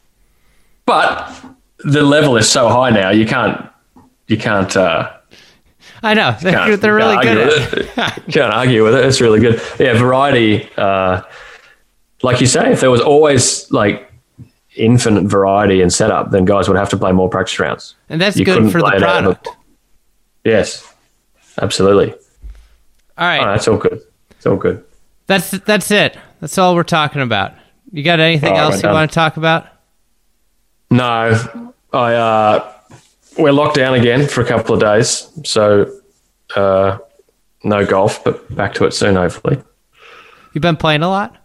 but the level is so high now, you can't, you can't. Uh, I know they're, can't, they're really can't good argue at it. with it. You can't argue with it. It's really good. Yeah, variety. Uh, like you say, if there was always like infinite variety in setup, then guys would have to play more practice rounds. And that's You good couldn't for the play it out of product. a- Yes, absolutely. All right, Oh, that's all good. It's all good. that's that's it. That's all we're talking about. You got anything All right, else we're you done. want to talk about? No, I uh, we're locked down again for a couple of days, so uh, no golf, but back to it soon, hopefully. You've been playing a lot.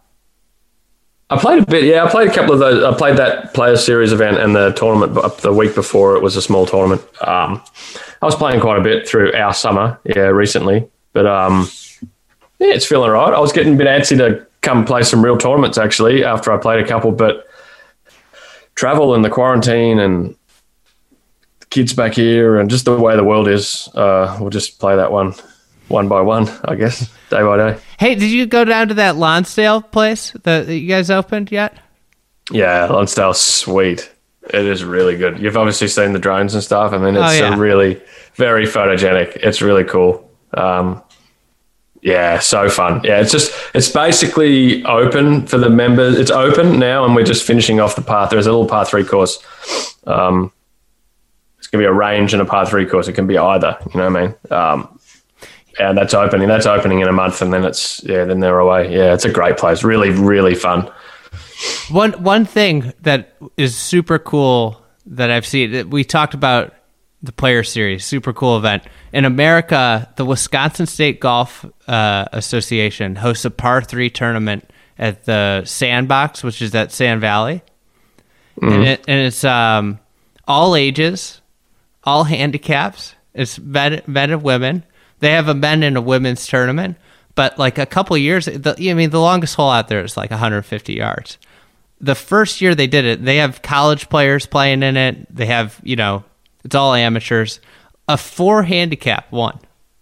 I played a bit, yeah. I played a couple of those. I played that Player Series event and the tournament but the week before. It was a small tournament. Um, I was playing quite a bit through our summer, yeah, recently. But um, yeah, it's feeling all right. I was getting a bit antsy to come play some real tournaments actually after I played a couple, but travel and the quarantine and the kids back here and just the way the world is, uh, we'll just play that one one by one, I guess, day by day. Hey, did you go down to that Lonsdale place that, that you guys opened yet? Yeah, Lonsdale's sweet. It is really good. You've obviously seen the drones and stuff. I mean, it's Oh, yeah. a really very photogenic. It's really cool. Um, yeah, so fun. Yeah, it's just it's basically open for the members. It's open now, and we're just finishing off the par. There's a little par three course. Um, it's gonna be a range and a par three course. It can be either. You know what I mean? Um, and that's opening. That's opening in a month, and then it's yeah. Then they're away. Yeah, it's a great place. Really, really fun. One one thing that is super cool that I've seen, that we talked about the Player Series, super cool event. In America, the Wisconsin State Golf uh, Association hosts a par three tournament at the Sandbox, which is at Sand Valley. Mm-hmm. And, it, and it's um, all ages, all handicaps. It's men, men and women. They have a men and a women's tournament. But like a couple of years, the, I mean, the longest hole out there is like one hundred fifty yards. The first year they did it, they have college players playing in it. They have, you know, it's all amateurs. A four handicap won.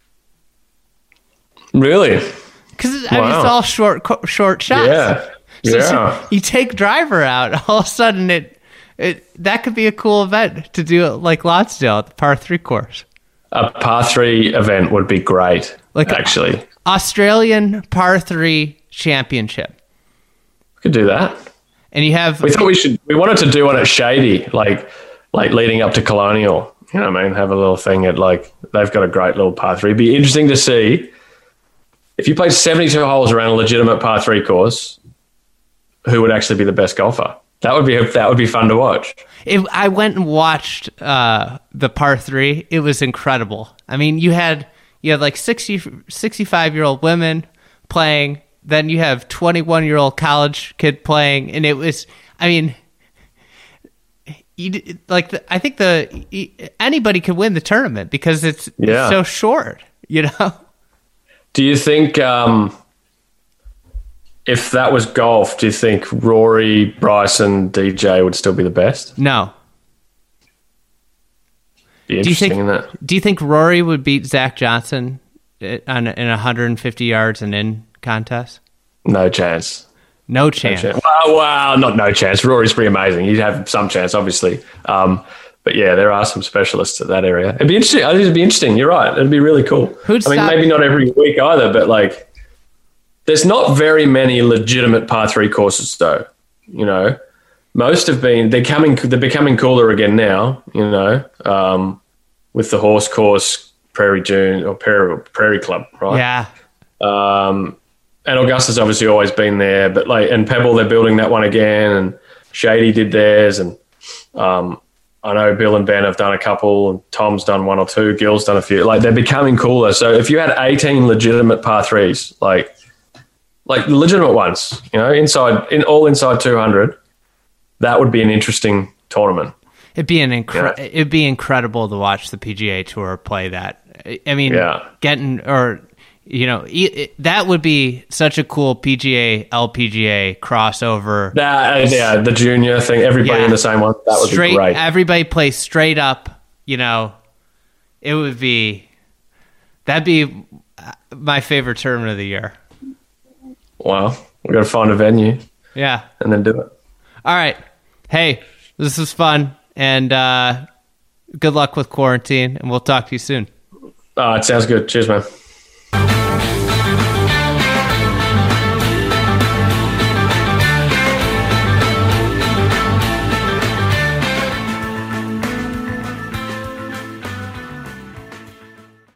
Really? Because I mean, Wow. it's all short, co- short shots. Yeah. So Yeah. you take driver out, all of a sudden it, it that could be a cool event to do it like Lonsdale at the par three course. A par three event would be great, Like a- actually. Australian par three championship. We could do that. And you have We thought we should, we wanted to do one at Shady, like like leading up to Colonial. You know what I mean? Have a little thing at like, they've got a great little par three. It'd be interesting to see if you played seventy-two holes around a legitimate par three course, who would actually be the best golfer. That would be that would be fun to watch. It, I went and watched uh, the par three. It was incredible. I mean, you had you had like sixty, sixty-five-year-old women playing. Then you have twenty-one-year-old college kid playing. And it was, I mean, you, like the, I think the anybody could win the tournament because it's, Yeah. it's so short, you know? Do you think um, if that was golf, do you think Rory, Bryson, D J would still be the best? No. Be Do you interesting think in that. Do you think Rory would beat Zach Johnson on in a one hundred fifty yards and in contest? No chance. No No chance. chance. Wow, wow, not no chance. Rory's pretty amazing. You'd have some chance, obviously. Um, but yeah, there are some specialists at that area. It'd be interesting. I think it'd be interesting. You're right. It'd be really cool. Who'd I mean, stop- maybe not every week either, but like, there's not very many legitimate par three courses though. You know, most have been. They're coming. They're becoming cooler again now. You know, um, with the horse course, Prairie Dune or Prairie, Prairie Club, right? Yeah. Um, and Augusta's obviously always been there, but like, and Pebble, they're building that one again, and Shady did theirs, and um, I know Bill and Ben have done a couple, and Tom's done one or two, Gil's done a few. Like, they're becoming cooler. So if you had eighteen legitimate par threes, like, like legitimate ones, you know, inside in all inside two hundred, that would be an interesting tournament. It'd be an incre- Yeah. It'd be incredible to watch the P G A Tour play that. I mean, Yeah. getting or you know e- it, that would be such a cool P G A L P G A crossover. That, uh, yeah, the junior thing, everybody Yeah. in the same one, that would straight, be great. Everybody plays straight up. You know, it would be that'd be my favorite tournament of the year. Wow, we've got to find a venue Yeah. and then do it. All right. Hey, this was fun, and uh, good luck with quarantine, and we'll talk to you soon. Uh, it sounds good. Cheers, man.